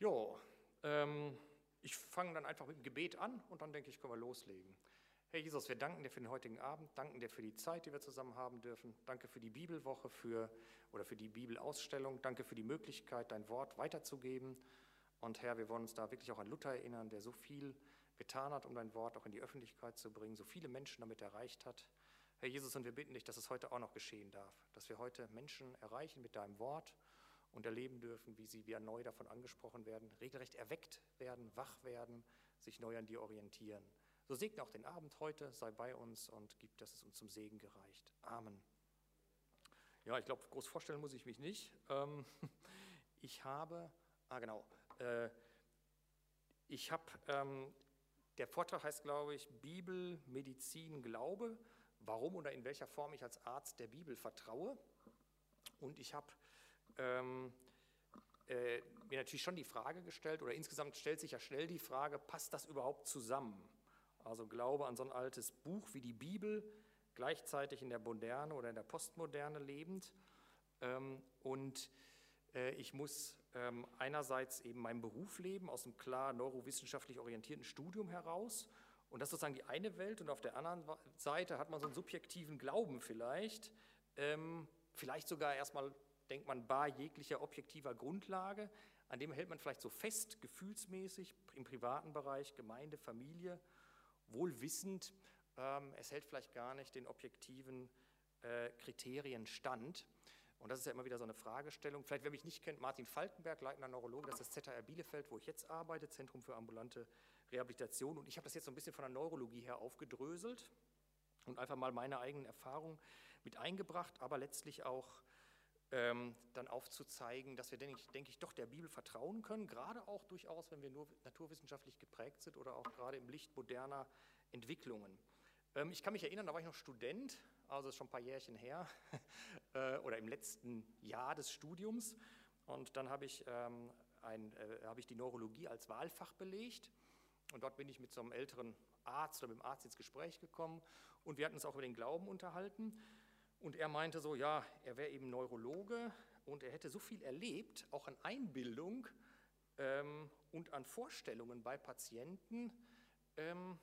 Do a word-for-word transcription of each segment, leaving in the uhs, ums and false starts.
Jo, ähm, ich fange dann einfach mit dem Gebet an und dann denke ich, können wir loslegen. Herr Jesus, wir danken dir für den heutigen Abend, danken dir für die Zeit, die wir zusammen haben dürfen. Danke für die Bibelwoche für, oder für die Bibelausstellung. Danke für die Möglichkeit, dein Wort weiterzugeben. Und Herr, wir wollen uns da wirklich auch an Luther erinnern, der so viel getan hat, um dein Wort auch in die Öffentlichkeit zu bringen, so viele Menschen damit erreicht hat. Herr Jesus, und wir bitten dich, dass es heute auch noch geschehen darf, dass wir heute Menschen erreichen mit deinem Wort und erleben dürfen, wie sie wieder neu davon angesprochen werden, regelrecht erweckt werden, wach werden, sich neu an dir orientieren. So segne auch den Abend heute, sei bei uns und gib, dass es uns zum Segen gereicht. Amen. Ja, ich glaube, groß vorstellen muss ich mich nicht. Ähm, ich habe, ah genau, äh, ich habe, ähm, der Vortrag heißt, glaube ich, Bibel, Medizin, Glaube, warum oder in welcher Form ich als Arzt der Bibel vertraue. Und ich habe ähm, äh, mir natürlich schon die Frage gestellt, oder insgesamt stellt sich ja schnell die Frage, passt das überhaupt zusammen? Also Glaube an so ein altes Buch wie die Bibel, gleichzeitig in der Moderne oder in der Postmoderne lebend. Ähm, und äh, ich muss ähm, einerseits eben meinen Beruf leben, aus einem klar neurowissenschaftlich orientierten Studium heraus. Und das ist sozusagen die eine Welt. Und auf der anderen Seite hat man so einen subjektiven Glauben vielleicht, ähm, vielleicht sogar erstmal, denkt man, bar jeglicher objektiver Grundlage, an dem hält man vielleicht so fest, gefühlsmäßig, im privaten Bereich, Gemeinde, Familie, wohl wissend, ähm, es hält vielleicht gar nicht den objektiven äh, Kriterien stand. Und das ist ja immer wieder so eine Fragestellung. Vielleicht, wer mich nicht kennt, Martin Falkenberg, leitender Neurologe, das ist das Z H R Bielefeld, wo ich jetzt arbeite, Zentrum für ambulante Rehabilitation. Und ich habe das jetzt so ein bisschen von der Neurologie her aufgedröselt und einfach mal meine eigenen Erfahrungen mit eingebracht, aber letztlich auch ähm, dann aufzuzeigen, dass wir, denke ich, denke ich, doch der Bibel vertrauen können, gerade auch durchaus, wenn wir nur naturwissenschaftlich geprägt sind oder auch gerade im Licht moderner Entwicklungen. Ähm, ich kann mich erinnern, da war ich noch Student, also ist schon ein paar Jährchen her, äh, oder im letzten Jahr des Studiums. Und dann habe ich, ähm, ein, äh, habe ich die Neurologie als Wahlfach belegt. Und dort bin ich mit so einem älteren Arzt oder mit dem Arzt ins Gespräch gekommen. Und wir hatten uns auch über den Glauben unterhalten. Und er meinte so, ja, er wäre eben Neurologe und er hätte so viel erlebt, auch an Einbildung ähm, und an Vorstellungen bei Patienten, ähm,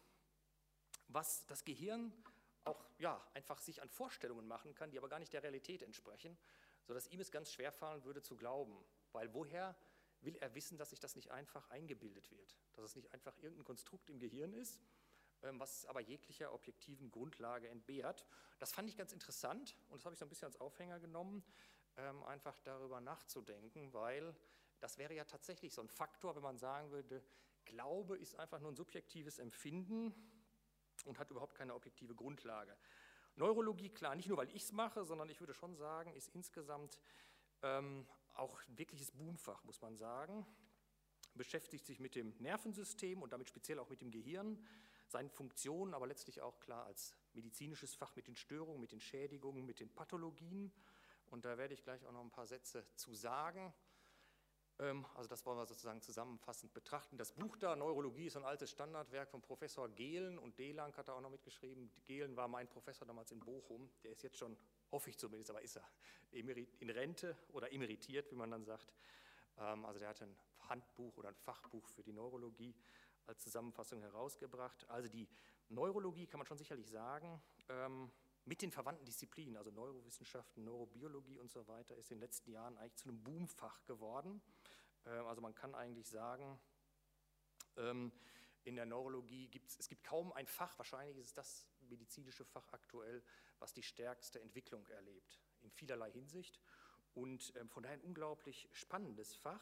was das Gehirn auch ja, einfach sich an Vorstellungen machen kann, die aber gar nicht der Realität entsprechen, sodass ihm es ganz schwer fallen würde zu glauben. Weil woher will er wissen, dass sich das nicht einfach eingebildet wird, dass es nicht einfach irgendein Konstrukt im Gehirn ist, was aber jeglicher objektiven Grundlage entbehrt. Das fand ich ganz interessant und das habe ich so ein bisschen als Aufhänger genommen, einfach darüber nachzudenken, weil das wäre ja tatsächlich so ein Faktor, wenn man sagen würde, Glaube ist einfach nur ein subjektives Empfinden und hat überhaupt keine objektive Grundlage. Neurologie, klar, nicht nur, weil ich es mache, sondern ich würde schon sagen, ist insgesamt ähm, auch ein wirkliches Boomfach, muss man sagen. Beschäftigt sich mit dem Nervensystem und damit speziell auch mit dem Gehirn, seinen Funktionen, aber letztlich auch klar als medizinisches Fach mit den Störungen, mit den Schädigungen, mit den Pathologien. Und da werde ich gleich auch noch ein paar Sätze zu sagen. Also das wollen wir sozusagen zusammenfassend betrachten. Das Buch da, Neurologie, ist ein altes Standardwerk von Professor Gehlen und Delang hat er auch noch mitgeschrieben. Gehlen war mein Professor damals in Bochum, der ist jetzt schon, hoffe ich zumindest, aber ist er, in Rente oder emeritiert, wie man dann sagt. Also der hat ein Handbuch oder ein Fachbuch für die Neurologie als Zusammenfassung herausgebracht. Also die Neurologie, kann man schon sicherlich sagen, mit den verwandten Disziplinen, also Neurowissenschaften, Neurobiologie und so weiter, ist in den letzten Jahren eigentlich zu einem Boomfach geworden. Also man kann eigentlich sagen, in der Neurologie gibt es, es gibt kaum ein Fach, wahrscheinlich ist es das medizinische Fach aktuell, was die stärkste Entwicklung erlebt, in vielerlei Hinsicht. Und von daher ein unglaublich spannendes Fach.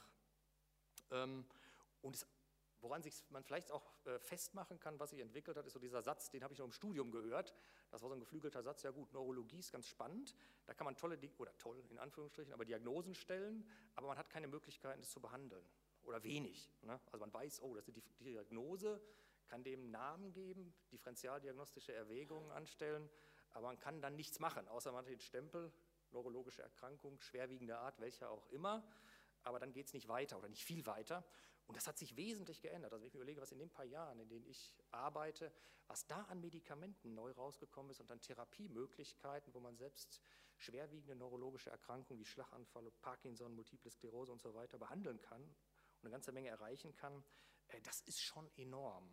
Und es Woran sich man vielleicht auch äh, festmachen kann, was sich entwickelt hat, ist so dieser Satz, den habe ich noch im Studium gehört. Das war so ein geflügelter Satz, ja gut, Neurologie ist ganz spannend, da kann man tolle, oder toll in Anführungsstrichen, aber Diagnosen stellen, aber man hat keine Möglichkeiten, das zu behandeln oder wenig. Ne? Also man weiß, oh, das ist die Diagnose, kann dem Namen geben, differentialdiagnostische Erwägungen anstellen, aber man kann dann nichts machen, außer man hat den Stempel, neurologische Erkrankung, schwerwiegender Art, welcher auch immer, aber dann geht es nicht weiter oder nicht viel weiter. Und das hat sich wesentlich geändert. Also wenn ich mir überlege, was in den paar Jahren, in denen ich arbeite, was da an Medikamenten neu rausgekommen ist und an Therapiemöglichkeiten, wo man selbst schwerwiegende neurologische Erkrankungen wie Schlaganfall, Parkinson, Multiple Sklerose und so weiter behandeln kann und eine ganze Menge erreichen kann, äh, das ist schon enorm.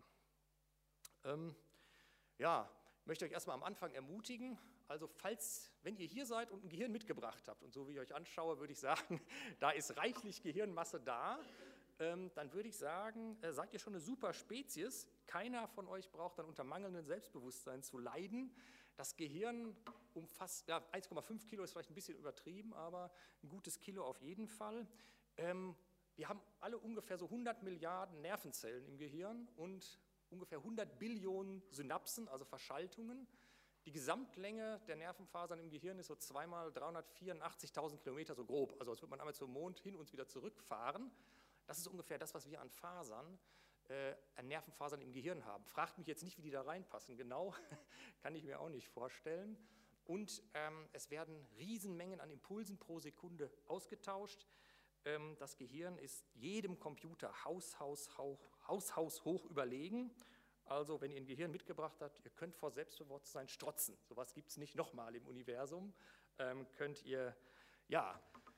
Ähm, ja, ich möchte euch erstmal am Anfang ermutigen, also falls, wenn ihr hier seid und ein Gehirn mitgebracht habt, und so wie ich euch anschaue, würde ich sagen, da ist reichlich Gehirnmasse da, ähm, dann würde ich sagen, äh, seid ihr schon eine super Spezies. Keiner von euch braucht dann unter mangelndem Selbstbewusstsein zu leiden. Das Gehirn umfasst, ja, eins Komma fünf Kilo ist vielleicht ein bisschen übertrieben, aber ein gutes Kilo auf jeden Fall. Ähm, wir haben alle ungefähr so hundert Milliarden Nervenzellen im Gehirn und ungefähr hundert Billionen Synapsen, also Verschaltungen. Die Gesamtlänge der Nervenfasern im Gehirn ist so zweimal dreihundertvierundachtzigtausend Kilometer, so grob. Also als würde man einmal zum Mond hin und wieder zurückfahren. Das ist ungefähr das, was wir an Fasern, äh, an Nervenfasern im Gehirn haben. Fragt mich jetzt nicht, wie die da reinpassen. Genau, kann ich mir auch nicht vorstellen. Und ähm, es werden Riesenmengen an Impulsen pro Sekunde ausgetauscht. Ähm, das Gehirn ist jedem Computer Haus, Haus, Haus, Haus, Haus hoch überlegen. Also wenn ihr ein Gehirn mitgebracht habt, ihr könnt vor Selbstbewusstsein strotzen. Sowas gibt es nicht nochmal im Universum. Ähm, könnt ihr ja,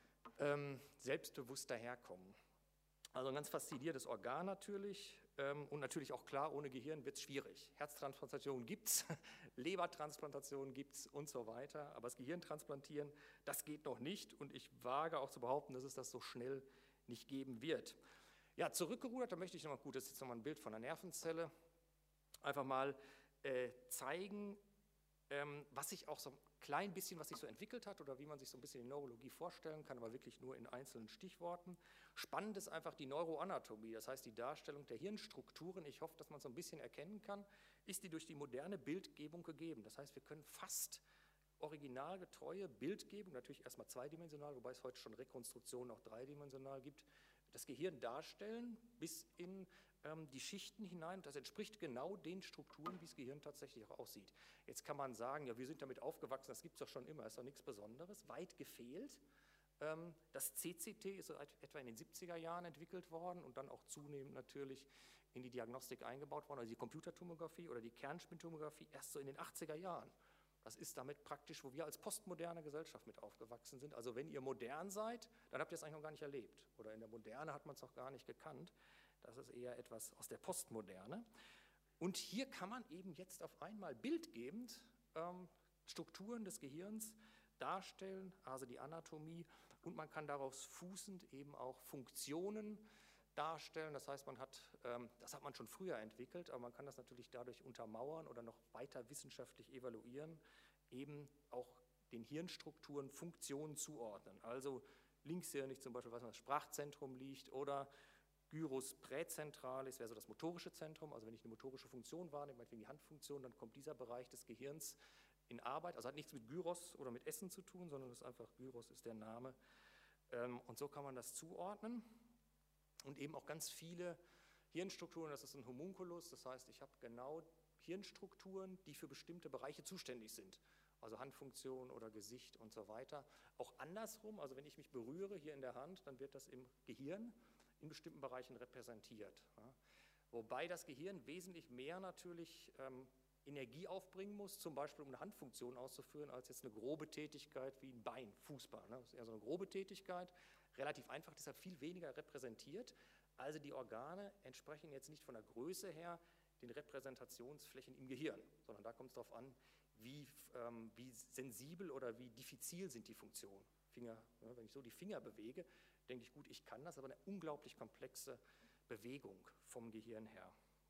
ähm, selbstbewusst daherkommen. Also ein ganz fasziniertes Organ natürlich ähm, und natürlich auch klar, ohne Gehirn wird es schwierig. Herztransplantation gibt es, Lebertransplantation gibt es und so weiter, aber das Gehirn transplantieren, das geht noch nicht und ich wage auch zu behaupten, dass es das so schnell nicht geben wird. Ja, zurückgerudert, da möchte ich nochmal, gut, das ist jetzt nochmal ein Bild von einer Nervenzelle, einfach mal äh, zeigen, ähm, was sich auch so ein klein bisschen, was sich so entwickelt hat oder wie man sich so ein bisschen die Neurologie vorstellen kann, aber wirklich nur in einzelnen Stichworten. Spannend ist einfach die Neuroanatomie, das heißt die Darstellung der Hirnstrukturen. Ich hoffe, dass man so ein bisschen erkennen kann, ist die durch die moderne Bildgebung gegeben. Das heißt, wir können fast originalgetreue Bildgebung, natürlich erstmal zweidimensional, wobei es heute schon Rekonstruktionen auch dreidimensional gibt, das Gehirn darstellen bis in ähm, die Schichten hinein. Das entspricht genau den Strukturen, wie das Gehirn tatsächlich auch aussieht. Jetzt kann man sagen, ja, wir sind damit aufgewachsen, das gibt es doch schon immer, ist doch nichts Besonderes, weit gefehlt. Ähm, das C C T ist so etwa in den siebziger Jahren entwickelt worden und dann auch zunehmend natürlich in die Diagnostik eingebaut worden, also die Computertomographie oder die Kernspintomographie erst so in den achtziger Jahren. Das ist damit praktisch, wo wir als postmoderne Gesellschaft mit aufgewachsen sind. Also wenn ihr modern seid, dann habt ihr es eigentlich noch gar nicht erlebt. Oder in der Moderne hat man es noch gar nicht gekannt. Das ist eher etwas aus der Postmoderne. Und hier kann man eben jetzt auf einmal bildgebend ähm, Strukturen des Gehirns darstellen, also die Anatomie. Und man kann daraus fußend eben auch Funktionen darstellen. Das heißt, man hat, ähm, das hat man schon früher entwickelt, aber man kann das natürlich dadurch untermauern oder noch weiter wissenschaftlich evaluieren, eben auch den Hirnstrukturen Funktionen zuordnen. Also linkshirnig zum Beispiel, was das Sprachzentrum liegt, oder Gyrus präzentralis wäre so das motorische Zentrum. Also wenn ich eine motorische Funktion wahrnehme, meinetwegen die Handfunktion, dann kommt dieser Bereich des Gehirns in Arbeit. Also hat nichts mit Gyros oder mit Essen zu tun, sondern es ist einfach, Gyros ist der Name. Ähm, und so kann man das zuordnen. Und eben auch ganz viele Hirnstrukturen, das ist ein Homunculus, das heißt, ich habe genau Hirnstrukturen, die für bestimmte Bereiche zuständig sind, also Handfunktion oder Gesicht und so weiter. Auch andersrum, also wenn ich mich berühre hier in der Hand, dann wird das im Gehirn in bestimmten Bereichen repräsentiert. Ja. Wobei das Gehirn wesentlich mehr natürlich ähm, Energie aufbringen muss, zum Beispiel um eine Handfunktion auszuführen, als jetzt eine grobe Tätigkeit wie ein Bein, Fußball. Ne. Das ist eher so eine grobe Tätigkeit. Relativ einfach, deshalb viel weniger repräsentiert. Also die Organe entsprechen jetzt nicht von der Größe her den Repräsentationsflächen im Gehirn, sondern da kommt es darauf an, wie, ähm, wie sensibel oder wie diffizil sind die Funktionen. Finger, ne, wenn ich so die Finger bewege, denke ich, gut, ich kann das, aber eine unglaublich komplexe Bewegung vom Gehirn her.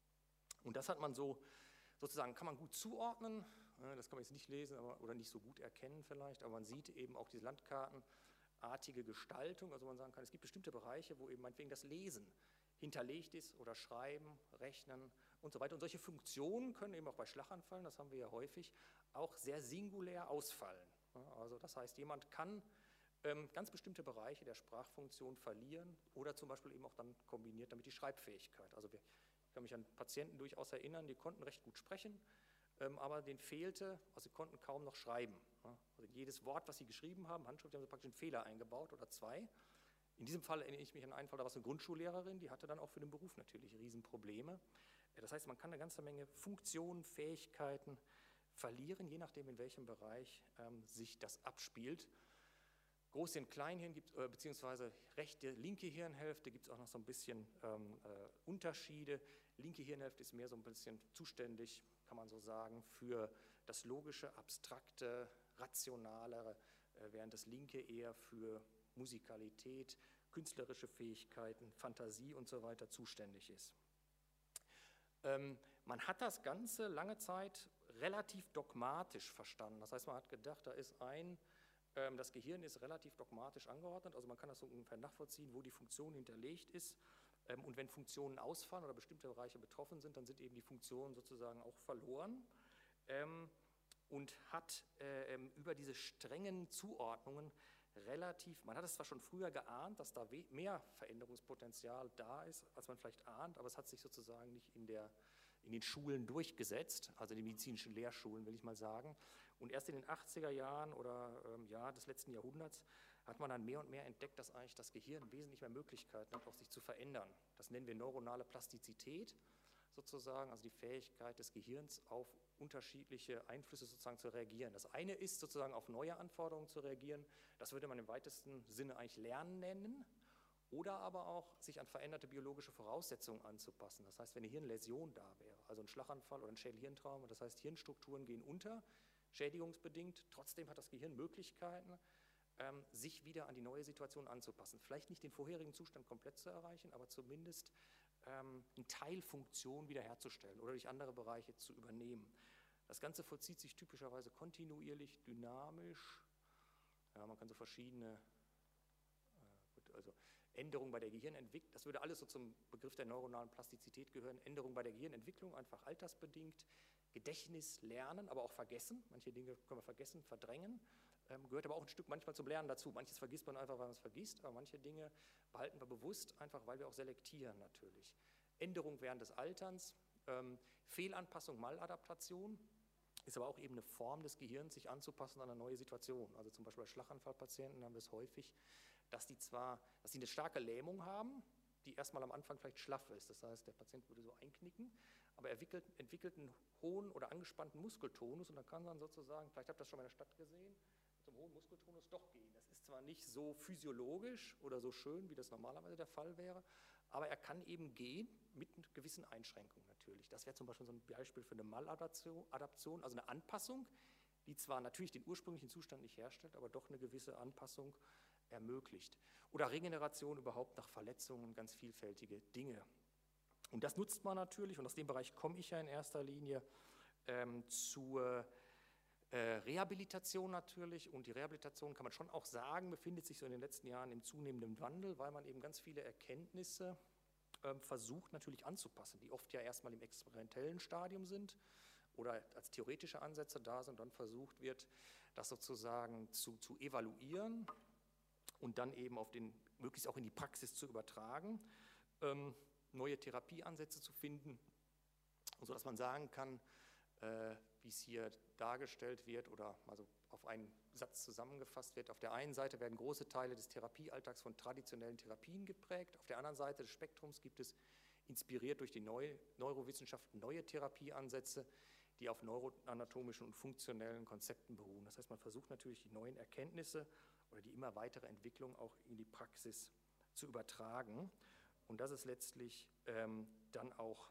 Und das hat man so, sozusagen, kann man gut zuordnen, das kann man jetzt nicht lesen aber, oder nicht so gut erkennen vielleicht, aber man sieht eben auch diese Landkarten, artige Gestaltung, also man sagen kann, es gibt bestimmte Bereiche, wo eben meinetwegen das Lesen hinterlegt ist oder Schreiben, Rechnen und so weiter. Und solche Funktionen können eben auch bei Schlaganfällen, das haben wir ja häufig, auch sehr singulär ausfallen. Also das heißt, jemand kann ähm, ganz bestimmte Bereiche der Sprachfunktion verlieren oder zum Beispiel eben auch dann kombiniert damit die Schreibfähigkeit. Also wir, ich kann mich an Patienten durchaus erinnern, die konnten recht gut sprechen, Ähm, aber denen fehlte, also sie konnten kaum noch schreiben. Ja. Also jedes Wort, was sie geschrieben haben, Handschrift, haben sie praktisch einen Fehler eingebaut oder zwei. In diesem Fall erinnere ich mich an einen Fall, da war es eine Grundschullehrerin, die hatte dann auch für den Beruf natürlich Riesenprobleme. Das heißt, man kann eine ganze Menge Funktionen, Fähigkeiten verlieren, je nachdem, in welchem Bereich ähm, sich das abspielt. Großhirn, Kleinhirn gibt äh, beziehungsweise rechte, linke Hirnhälfte gibt es auch noch so ein bisschen ähm, äh, Unterschiede. Linke Hirnhälfte ist mehr so ein bisschen zuständig, kann man so sagen, für das Logische, Abstrakte, Rationalere, äh, während das linke eher für Musikalität, künstlerische Fähigkeiten, Fantasie und so weiter zuständig ist. Ähm, man hat das Ganze lange Zeit relativ dogmatisch verstanden. Das heißt, man hat gedacht, da ist ein, ähm, das Gehirn ist relativ dogmatisch angeordnet, also man kann das so ungefähr nachvollziehen, wo die Funktion hinterlegt ist. Ähm, und wenn Funktionen ausfallen oder bestimmte Bereiche betroffen sind, dann sind eben die Funktionen sozusagen auch verloren. Ähm, und hat äh, über diese strengen Zuordnungen relativ, man hat es zwar schon früher geahnt, dass da mehr Veränderungspotenzial da ist, als man vielleicht ahnt, aber es hat sich sozusagen nicht in, der, in den Schulen durchgesetzt, also in den medizinischen Lehrschulen, will ich mal sagen. Und erst in den achtziger Jahren oder ähm, ja, des letzten Jahrhunderts hat man dann mehr und mehr entdeckt, dass eigentlich das Gehirn wesentlich mehr Möglichkeiten hat, auch sich zu verändern. Das nennen wir neuronale Plastizität sozusagen, also die Fähigkeit des Gehirns auf unterschiedliche Einflüsse sozusagen zu reagieren. Das eine ist sozusagen auf neue Anforderungen zu reagieren, das würde man im weitesten Sinne eigentlich Lernen nennen, oder aber auch sich an veränderte biologische Voraussetzungen anzupassen. Das heißt, wenn eine Hirnläsion da wäre, also ein Schlaganfall oder ein Schädel-Hirntrauma, das heißt, Hirnstrukturen gehen unter, schädigungsbedingt, trotzdem hat das Gehirn Möglichkeiten, ähm, sich wieder an die neue Situation anzupassen. Vielleicht nicht den vorherigen Zustand komplett zu erreichen, aber zumindest ähm, eine Teilfunktion wiederherzustellen oder durch andere Bereiche zu übernehmen. Das Ganze vollzieht sich typischerweise kontinuierlich, dynamisch. Ja, man kann so verschiedene äh, gut, also Änderungen bei der Gehirnentwicklung, das würde alles so zum Begriff der neuronalen Plastizität gehören, Änderungen bei der Gehirnentwicklung, einfach altersbedingt, Gedächtnis, Lernen, aber auch Vergessen, manche Dinge können wir vergessen, verdrängen, ähm, gehört aber auch ein Stück manchmal zum Lernen dazu. Manches vergisst man einfach, weil man es vergisst, aber manche Dinge behalten wir bewusst, einfach weil wir auch selektieren natürlich. Änderung während des Alterns, ähm, Fehlanpassung, Maladaptation, ist aber auch eben eine Form des Gehirns, sich anzupassen an eine neue Situation. Also zum Beispiel bei Schlaganfallpatienten haben wir es häufig, dass die zwar, dass sie eine starke Lähmung haben, die erstmal am Anfang vielleicht schlaff ist. Das heißt, der Patient würde so einknicken, aber er entwickelt, entwickelt einen hohen oder angespannten Muskeltonus und dann kann man sozusagen, vielleicht habt ihr das schon mal in der Stadt gesehen, zum hohen Muskeltonus doch gehen. Das ist zwar nicht so physiologisch oder so schön, wie das normalerweise der Fall wäre, aber er kann eben gehen mit gewissen Einschränkungen natürlich. Das wäre zum Beispiel so ein Beispiel für eine Maladaption, also eine Anpassung, die zwar natürlich den ursprünglichen Zustand nicht herstellt, aber doch eine gewisse Anpassung ermöglicht. Oder Regeneration überhaupt nach Verletzungen, ganz vielfältige Dinge. Und das nutzt man natürlich, und aus dem Bereich komme ich ja in erster Linie, ähm, zur äh, Rehabilitation natürlich. Und die Rehabilitation, kann man schon auch sagen, befindet sich so in den letzten Jahren im zunehmenden Wandel, weil man eben ganz viele Erkenntnisse ähm, versucht natürlich anzupassen, die oft ja erstmal im experimentellen Stadium sind oder als theoretische Ansätze da sind und dann versucht wird, das sozusagen zu, zu evaluieren und dann eben auf den, möglichst auch in die Praxis zu übertragen, ähm, neue Therapieansätze zu finden, sodass man sagen kann, äh, wie es hier dargestellt wird oder also auf einen Satz zusammengefasst wird. Auf der einen Seite werden große Teile des Therapiealltags von traditionellen Therapien geprägt, auf der anderen Seite des Spektrums gibt es, inspiriert durch die Neu Neurowissenschaft, neue Therapieansätze, die auf neuroanatomischen und funktionellen Konzepten beruhen. Das heißt, man versucht natürlich die neuen Erkenntnisse oder die immer weitere Entwicklung auch in die Praxis zu übertragen. Und das ist letztlich ähm, dann auch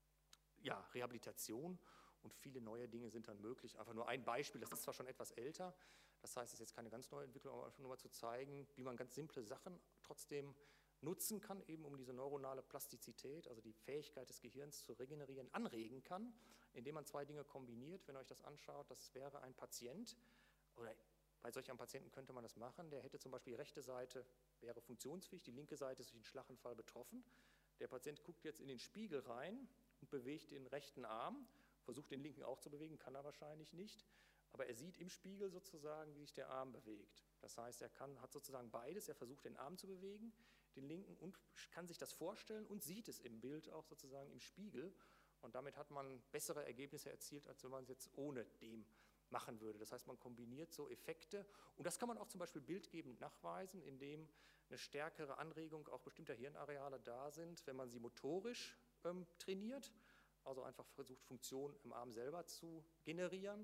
ja, Rehabilitation und viele neue Dinge sind dann möglich. Einfach nur ein Beispiel, das ist zwar schon etwas älter, das heißt, es ist jetzt keine ganz neue Entwicklung, aber einfach nur mal zu zeigen, wie man ganz simple Sachen trotzdem nutzen kann, eben um diese neuronale Plastizität, also die Fähigkeit des Gehirns zu regenerieren, anregen kann, indem man zwei Dinge kombiniert. Wenn ihr euch das anschaut, das wäre ein Patient, oder bei solch einem Patienten könnte man das machen, der hätte zum Beispiel die rechte Seite, wäre funktionsfähig, die linke Seite ist durch einen Schlaganfall betroffen. Der Patient guckt jetzt in den Spiegel rein und bewegt den rechten Arm, versucht den linken auch zu bewegen, kann er wahrscheinlich nicht, aber er sieht im Spiegel sozusagen, wie sich der Arm bewegt. Das heißt, er kann, hat sozusagen beides, er versucht den Arm zu bewegen, den linken, und kann sich das vorstellen und sieht es im Bild auch sozusagen im Spiegel. Und damit hat man bessere Ergebnisse erzielt, als wenn man es jetzt ohne dem machen würde. Das heißt, man kombiniert so Effekte und das kann man auch zum Beispiel bildgebend nachweisen, indem eine stärkere Anregung auch bestimmter Hirnareale da sind, wenn man sie motorisch ähm, trainiert, also einfach versucht, Funktion im Arm selber zu generieren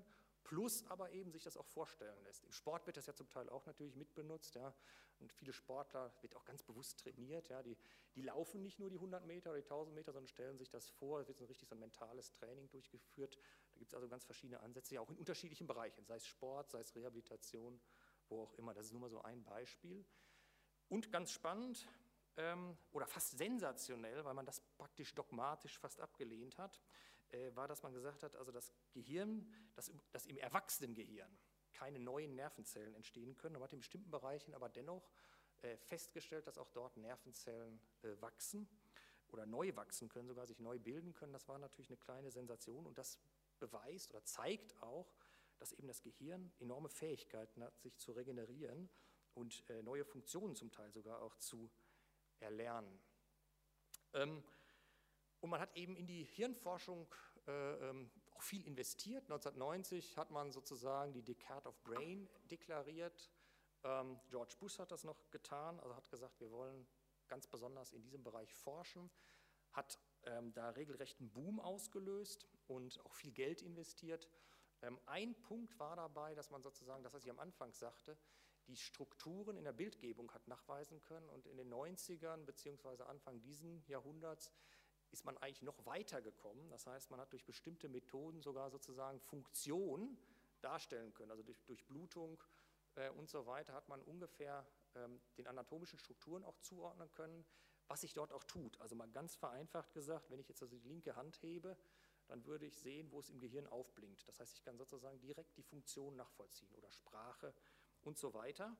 plus aber eben sich das auch vorstellen lässt. Im Sport wird das ja zum Teil auch natürlich mitbenutzt, ja, und viele Sportler wird auch ganz bewusst trainiert, ja, die, die laufen nicht nur die hundert Meter oder die tausend Meter, sondern stellen sich das vor, es wird so richtig so ein mentales Training durchgeführt. Da gibt es also ganz verschiedene Ansätze, ja auch in unterschiedlichen Bereichen, sei es Sport, sei es Rehabilitation, wo auch immer. Das ist nur mal so ein Beispiel. Und ganz spannend ähm, oder fast sensationell, weil man das praktisch dogmatisch fast abgelehnt hat, äh, war, dass man gesagt hat, also das Gehirn, dass, dass im Erwachsenengehirn keine neuen Nervenzellen entstehen können. Man hat in bestimmten Bereichen aber dennoch äh, festgestellt, dass auch dort Nervenzellen äh, wachsen oder neu wachsen können, sogar sich neu bilden können. Das war natürlich eine kleine Sensation und das beweist oder zeigt auch, dass eben das Gehirn enorme Fähigkeiten hat, sich zu regenerieren und äh, neue Funktionen zum Teil sogar auch zu erlernen. Ähm, und man hat eben in die Hirnforschung äh, ähm, auch viel investiert. neunzehnhundertneunzig hat man sozusagen die Decade of Brain deklariert. Ähm, George Bush hat das noch getan, also hat gesagt, wir wollen ganz besonders in diesem Bereich forschen, hat ähm, da regelrechten Boom ausgelöst und auch viel Geld investiert. Ähm, ein Punkt war dabei, dass man sozusagen, das was ich am Anfang sagte, die Strukturen in der Bildgebung hat nachweisen können und in den neunzigern beziehungsweise Anfang dieses Jahrhunderts ist man eigentlich noch weiter gekommen. Das heißt, man hat durch bestimmte Methoden sogar sozusagen Funktion darstellen können. Also durch, durch Blutung äh, und so weiter hat man ungefähr ähm, den anatomischen Strukturen auch zuordnen können, was sich dort auch tut. Also mal ganz vereinfacht gesagt, wenn ich jetzt also die linke Hand hebe, dann würde ich sehen, wo es im Gehirn aufblinkt. Das heißt, ich kann sozusagen direkt die Funktion nachvollziehen oder Sprache und so weiter.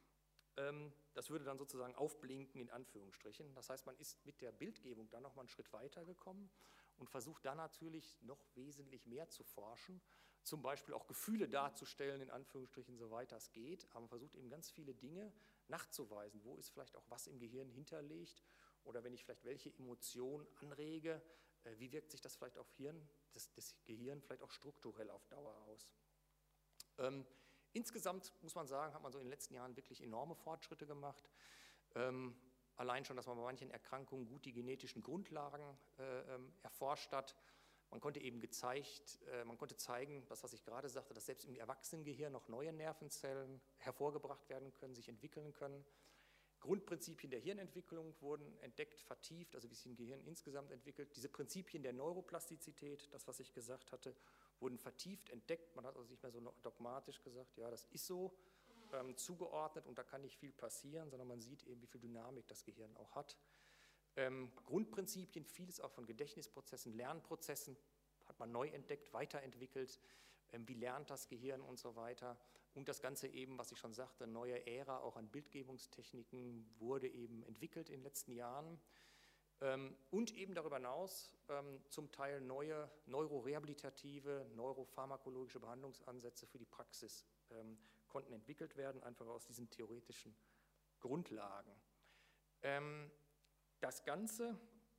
Das würde dann sozusagen aufblinken in Anführungsstrichen. Das heißt, man ist mit der Bildgebung dann nochmal einen Schritt weiter gekommen und versucht dann natürlich noch wesentlich mehr zu forschen, zum Beispiel auch Gefühle darzustellen, in Anführungsstrichen, soweit das geht, aber man versucht eben ganz viele Dinge nachzuweisen, wo ist vielleicht auch was im Gehirn hinterlegt oder wenn ich vielleicht welche Emotion anrege, wie wirkt sich das vielleicht auf Hirn, das, das Gehirn vielleicht auch strukturell auf Dauer aus. Ähm, insgesamt muss man sagen, hat man so in den letzten Jahren wirklich enorme Fortschritte gemacht. Ähm, allein schon, dass man bei manchen Erkrankungen gut die genetischen Grundlagen äh, ähm, erforscht hat. Man konnte eben gezeigt, äh, man konnte zeigen, das, was ich gerade sagte, dass selbst im Erwachsenengehirn noch neue Nervenzellen hervorgebracht werden können, sich entwickeln können. Grundprinzipien der Hirnentwicklung wurden entdeckt, vertieft, also wie sich ein Gehirn insgesamt entwickelt. Diese Prinzipien der Neuroplastizität, das, was ich gesagt hatte, wurden vertieft, entdeckt. Man hat also nicht mehr so dogmatisch gesagt, ja, das ist so ähm, zugeordnet und da kann nicht viel passieren, sondern man sieht eben, wie viel Dynamik das Gehirn auch hat. Ähm, Grundprinzipien, vieles auch von Gedächtnisprozessen, Lernprozessen hat man neu entdeckt, weiterentwickelt. Ähm, wie lernt das Gehirn und so weiter. Und das Ganze eben, was ich schon sagte, neue Ära auch an Bildgebungstechniken wurde eben entwickelt in den letzten Jahren. Ähm, und eben darüber hinaus ähm, zum Teil neue neurorehabilitative, neuropharmakologische Behandlungsansätze für die Praxis ähm, konnten entwickelt werden, einfach aus diesen theoretischen Grundlagen. Ähm, das Ganze,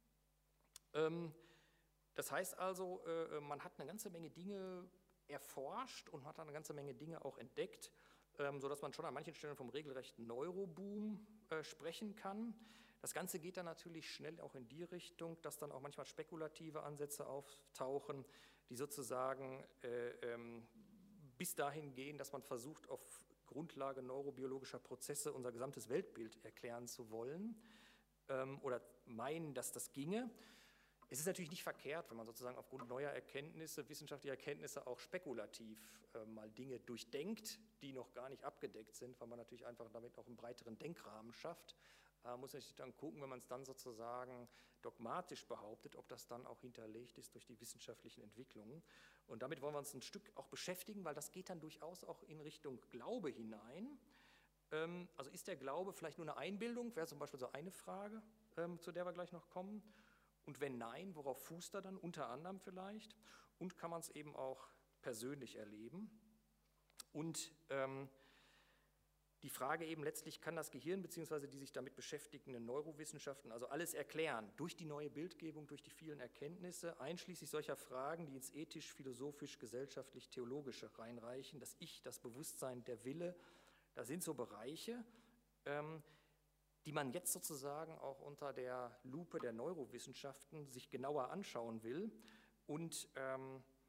ähm, das heißt also, äh, man hat eine ganze Menge Dinge erforscht und hat eine ganze Menge Dinge auch entdeckt, ähm, sodass man schon an manchen Stellen vom regelrechten Neuroboom äh, sprechen kann. Das Ganze geht dann natürlich schnell auch in die Richtung, dass dann auch manchmal spekulative Ansätze auftauchen, die sozusagen äh, ähm, bis dahin gehen, dass man versucht, auf Grundlage neurobiologischer Prozesse unser gesamtes Weltbild erklären zu wollen ähm, oder meinen, dass das ginge. Es ist natürlich nicht verkehrt, wenn man sozusagen aufgrund neuer Erkenntnisse, wissenschaftlicher Erkenntnisse auch spekulativ äh, mal Dinge durchdenkt, die noch gar nicht abgedeckt sind, weil man natürlich einfach damit auch einen breiteren Denkrahmen schafft. Äh, muss natürlich dann gucken, wenn man es dann sozusagen dogmatisch behauptet, ob das dann auch hinterlegt ist durch die wissenschaftlichen Entwicklungen. Und damit wollen wir uns ein Stück auch beschäftigen, weil das geht dann durchaus auch in Richtung Glaube hinein. Ähm, also ist der Glaube vielleicht nur eine Einbildung, wäre zum Beispiel so eine Frage, ähm, zu der wir gleich noch kommen. Und wenn nein, worauf fußt er dann? Unter anderem vielleicht. Und kann man es eben auch persönlich erleben. Und ähm, die Frage eben letztlich, kann das Gehirn bzw. die sich damit beschäftigenden Neurowissenschaften also alles erklären, durch die neue Bildgebung, durch die vielen Erkenntnisse, einschließlich solcher Fragen, die ins ethisch, philosophisch, gesellschaftlich, theologische reinreichen, das Ich, das Bewusstsein, der Wille, das sind so Bereiche, ähm, die man jetzt sozusagen auch unter der Lupe der Neurowissenschaften sich genauer anschauen will und ähm,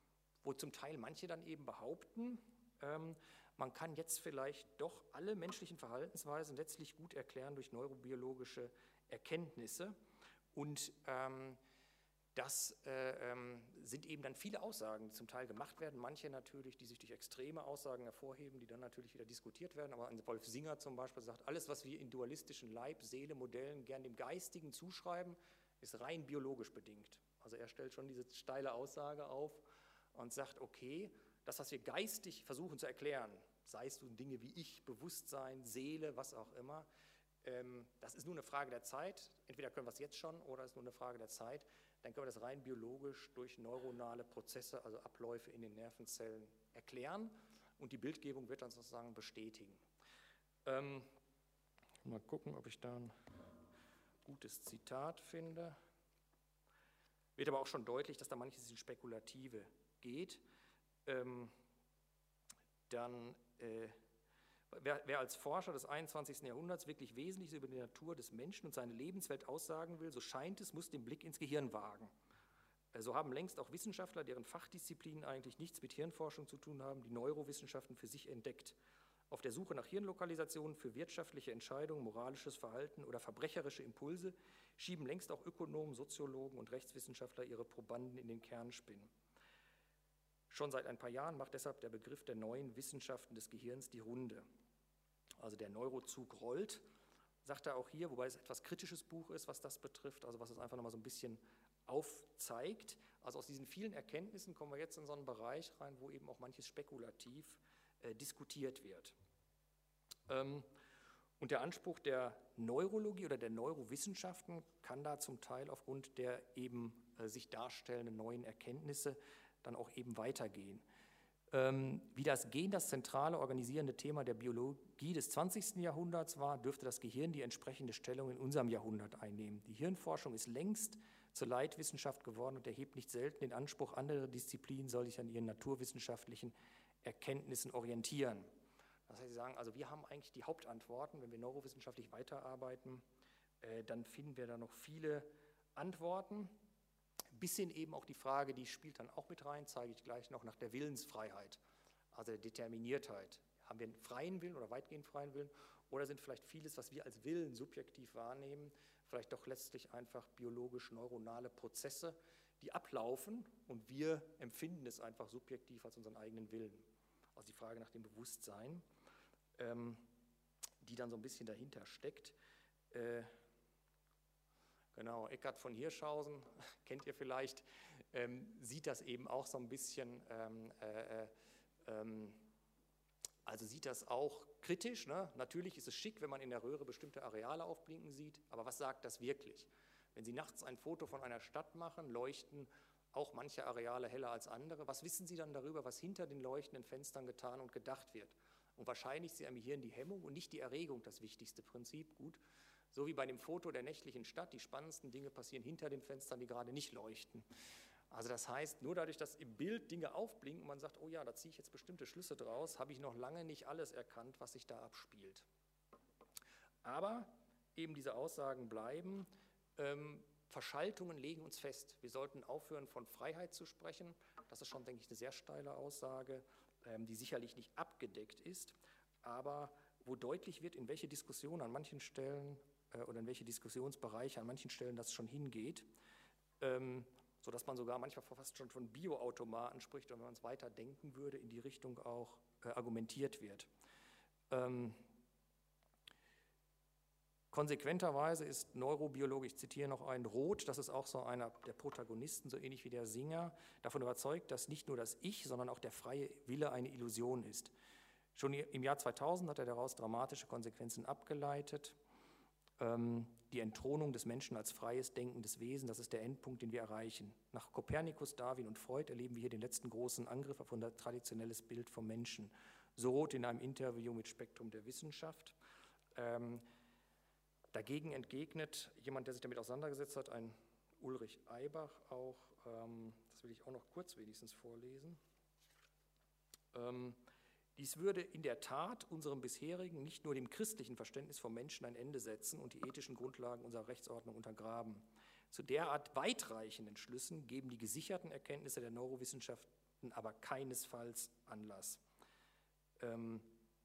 wo zum Teil manche dann eben behaupten, ähm, man kann jetzt vielleicht doch alle menschlichen Verhaltensweisen letztlich gut erklären durch neurobiologische Erkenntnisse. Und ähm, das äh, ähm, sind eben dann viele Aussagen, die zum Teil gemacht werden, manche natürlich, die sich durch extreme Aussagen hervorheben, die dann natürlich wieder diskutiert werden. Aber Wolf Singer zum Beispiel sagt, alles, was wir in dualistischen Leib-Seele-Modellen gern dem Geistigen zuschreiben, ist rein biologisch bedingt. Also er stellt schon diese steile Aussage auf und sagt, okay, das, was wir geistig versuchen zu erklären, sei es so Dinge wie Ich, Bewusstsein, Seele, was auch immer, ähm, das ist nur eine Frage der Zeit. Entweder können wir es jetzt schon oder es ist nur eine Frage der Zeit. Dann können wir das rein biologisch durch neuronale Prozesse, also Abläufe in den Nervenzellen erklären und die Bildgebung wird dann sozusagen bestätigen. Ähm, mal gucken, ob ich da ein gutes Zitat finde. Wird aber auch schon deutlich, dass da manches in Spekulative geht. Ähm, dann, äh, wer, wer als Forscher des einundzwanzigsten Jahrhunderts wirklich Wesentliches über die Natur des Menschen und seine Lebenswelt aussagen will, so scheint es, muss den Blick ins Gehirn wagen. Äh, so haben längst auch Wissenschaftler, deren Fachdisziplinen eigentlich nichts mit Hirnforschung zu tun haben, die Neurowissenschaften für sich entdeckt. Auf der Suche nach Hirnlokalisationen für wirtschaftliche Entscheidungen, moralisches Verhalten oder verbrecherische Impulse schieben längst auch Ökonomen, Soziologen und Rechtswissenschaftler ihre Probanden in den Kernspin. Schon seit ein paar Jahren macht deshalb der Begriff der neuen Wissenschaften des Gehirns die Runde. Also der Neurozug rollt, sagt er auch hier, wobei es etwas kritisches Buch ist, was das betrifft, also was es einfach nochmal so ein bisschen aufzeigt. Also aus diesen vielen Erkenntnissen kommen wir jetzt in so einen Bereich rein, wo eben auch manches spekulativ äh, diskutiert wird. Ähm, und der Anspruch der Neurologie oder der Neurowissenschaften kann da zum Teil aufgrund der eben äh, sich darstellenden neuen Erkenntnisse dann auch eben weitergehen. Ähm, wie das Gen das zentrale organisierende Thema der Biologie des zwanzigsten Jahrhunderts war, dürfte das Gehirn die entsprechende Stellung in unserem Jahrhundert einnehmen. Die Hirnforschung ist längst zur Leitwissenschaft geworden und erhebt nicht selten den Anspruch, andere Disziplinen sollen sich an ihren naturwissenschaftlichen Erkenntnissen orientieren. Das heißt, Sie sagen, also wir haben eigentlich die Hauptantworten, wenn wir neurowissenschaftlich weiterarbeiten, äh, dann finden wir da noch viele Antworten. Bis hin eben auch die Frage, die spielt dann auch mit rein, zeige ich gleich noch, nach der Willensfreiheit, also der Determiniertheit. Haben wir einen freien Willen oder weitgehend freien Willen oder sind vielleicht vieles, was wir als Willen subjektiv wahrnehmen, vielleicht doch letztlich einfach biologisch-neuronale Prozesse, die ablaufen und wir empfinden es einfach subjektiv als unseren eigenen Willen. Also die Frage nach dem Bewusstsein, ähm, die dann so ein bisschen dahinter steckt. Äh, Genau, Eckhard von Hirschhausen, kennt ihr vielleicht, ähm, sieht das eben auch so ein bisschen, ähm, äh, ähm, also sieht das auch kritisch. Ne? Natürlich ist es schick, wenn man in der Röhre bestimmte Areale aufblinken sieht, aber was sagt das wirklich? Wenn Sie nachts ein Foto von einer Stadt machen, leuchten auch manche Areale heller als andere. Was wissen Sie dann darüber, was hinter den leuchtenden Fenstern getan und gedacht wird? Und wahrscheinlich ist am Hirn die Hemmung und nicht die Erregung das wichtigste Prinzip, gut. So wie bei dem Foto der nächtlichen Stadt, die spannendsten Dinge passieren hinter den Fenstern, die gerade nicht leuchten. Also das heißt, nur dadurch, dass im Bild Dinge aufblinken und man sagt, oh ja, da ziehe ich jetzt bestimmte Schlüsse draus, habe ich noch lange nicht alles erkannt, was sich da abspielt. Aber eben diese Aussagen bleiben, ähm, Verschaltungen legen uns fest. Wir sollten aufhören, von Freiheit zu sprechen. Das ist schon, denke ich, eine sehr steile Aussage, ähm, die sicherlich nicht abgedeckt ist, aber wo deutlich wird, in welche Diskussion an manchen Stellen oder in welche Diskussionsbereiche an manchen Stellen das schon hingeht, ähm, sodass man sogar manchmal fast schon von Bioautomaten spricht und wenn man es weiter denken würde, in die Richtung auch äh, argumentiert wird. Ähm, konsequenterweise ist Neurobiologe, ich zitiere noch einen, Roth, das ist auch so einer der Protagonisten, so ähnlich wie der Singer, davon überzeugt, dass nicht nur das Ich, sondern auch der freie Wille eine Illusion ist. Schon im Jahr zweitausend hat er daraus dramatische Konsequenzen abgeleitet. Die Entthronung des Menschen als freies, denkendes Wesen, das ist der Endpunkt, den wir erreichen. Nach Kopernikus, Darwin und Freud erleben wir hier den letzten großen Angriff auf unser traditionelles Bild vom Menschen. So Roth in einem Interview mit Spektrum der Wissenschaft. Ähm, dagegen entgegnet jemand, der sich damit auseinandergesetzt hat, ein Ulrich Eibach auch, ähm, das will ich auch noch kurz wenigstens vorlesen. Ähm, Dies würde in der Tat unserem bisherigen, nicht nur dem christlichen Verständnis vom Menschen ein Ende setzen und die ethischen Grundlagen unserer Rechtsordnung untergraben. Zu derart weitreichenden Schlüssen geben die gesicherten Erkenntnisse der Neurowissenschaft aber keinesfalls Anlass. Ähm,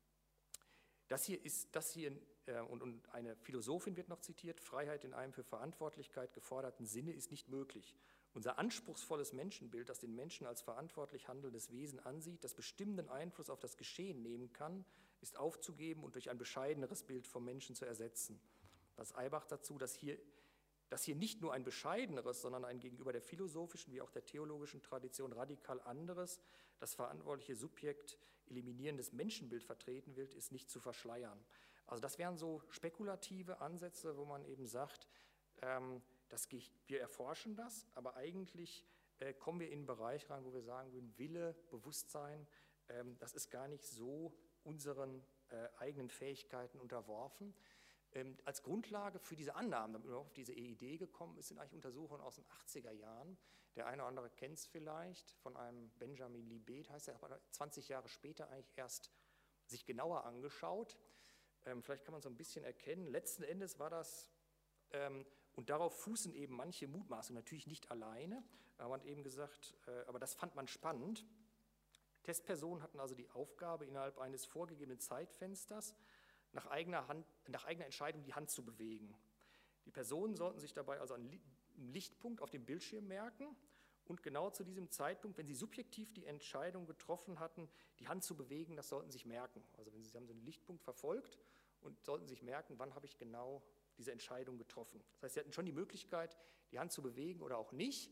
das hier ist, das hier, äh, und, und eine Philosophin wird noch zitiert, Freiheit in einem für Verantwortlichkeit geforderten Sinne ist nicht möglich. Unser anspruchsvolles Menschenbild, das den Menschen als verantwortlich handelndes Wesen ansieht, das bestimmenden Einfluss auf das Geschehen nehmen kann, ist aufzugeben und durch ein bescheideneres Bild vom Menschen zu ersetzen. Das Eibach dazu, dass hier, dass hier nicht nur ein bescheideneres, sondern ein gegenüber der philosophischen wie auch der theologischen Tradition radikal anderes, das verantwortliche Subjekt eliminierendes Menschenbild vertreten wird, ist nicht zu verschleiern. Also das wären so spekulative Ansätze, wo man eben sagt, ähm, Das, wir erforschen das, aber eigentlich äh, kommen wir in einen Bereich rein, wo wir sagen würden, Wille, Bewusstsein, ähm, das ist gar nicht so unseren äh, eigenen Fähigkeiten unterworfen. Ähm, als Grundlage für diese Annahmen, damit man auf diese Idee gekommen ist, sind eigentlich Untersuchungen aus den achtziger Jahren. Der eine oder andere kennt es vielleicht, von einem Benjamin Libet, heißt er, aber zwanzig Jahre später eigentlich erst sich genauer angeschaut. Ähm, vielleicht kann man so ein bisschen erkennen, letzten Endes war das... Ähm, Und darauf fußen eben manche Mutmaßungen, natürlich nicht alleine, aber man hat eben gesagt, äh, aber das fand man spannend. Testpersonen hatten also die Aufgabe, innerhalb eines vorgegebenen Zeitfensters nach eigener, Hand, nach eigener Entscheidung die Hand zu bewegen. Die Personen sollten sich dabei also einen Lichtpunkt auf dem Bildschirm merken und genau zu diesem Zeitpunkt, wenn sie subjektiv die Entscheidung getroffen hatten, die Hand zu bewegen, das sollten sie sich merken. Also wenn sie, sie haben so einen Lichtpunkt verfolgt und sollten sich merken, wann habe ich genau diese Entscheidung getroffen. Das heißt, sie hatten schon die Möglichkeit, die Hand zu bewegen oder auch nicht.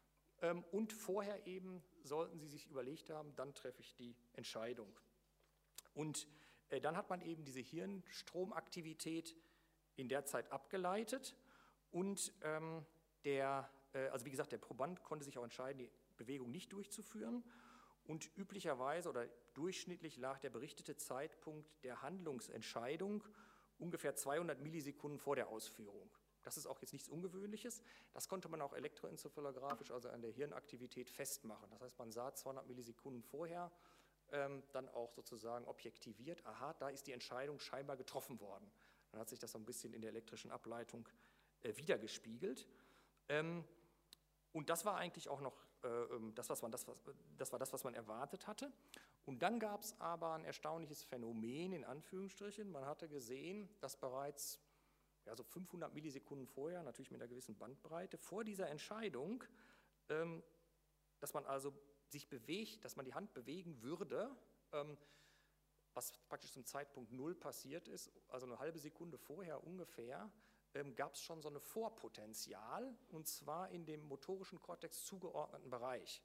Und vorher eben sollten sie sich überlegt haben, dann treffe ich die Entscheidung. Und dann hat man eben diese Hirnstromaktivität in der Zeit abgeleitet. Und der, also wie gesagt, der Proband konnte sich auch entscheiden, die Bewegung nicht durchzuführen. Und üblicherweise oder durchschnittlich lag der berichtete Zeitpunkt der Handlungsentscheidung ungefähr zweihundert Millisekunden vor der Ausführung. Das ist auch jetzt nichts Ungewöhnliches. Das konnte man auch elektroenzephalografisch, also an der Hirnaktivität, festmachen. Das heißt, man sah zweihundert Millisekunden vorher ähm, dann auch sozusagen objektiviert, aha, da ist die Entscheidung scheinbar getroffen worden. Dann hat sich das so ein bisschen in der elektrischen Ableitung äh, wiedergespiegelt. Ähm, und das war eigentlich auch noch, äh, das, was man, das, was, das war das, was man erwartet hatte. Und dann gab es aber ein erstaunliches Phänomen, in Anführungsstrichen. Man hatte gesehen, dass bereits ja, so fünfhundert Millisekunden vorher, natürlich mit einer gewissen Bandbreite, vor dieser Entscheidung, ähm, dass man also sich bewegt, dass man die Hand bewegen würde, ähm, was praktisch zum Zeitpunkt Null passiert ist, also eine halbe Sekunde vorher ungefähr, ähm, gab es schon so eine Vorpotenzial, und zwar in dem motorischen Kortex zugeordneten Bereich.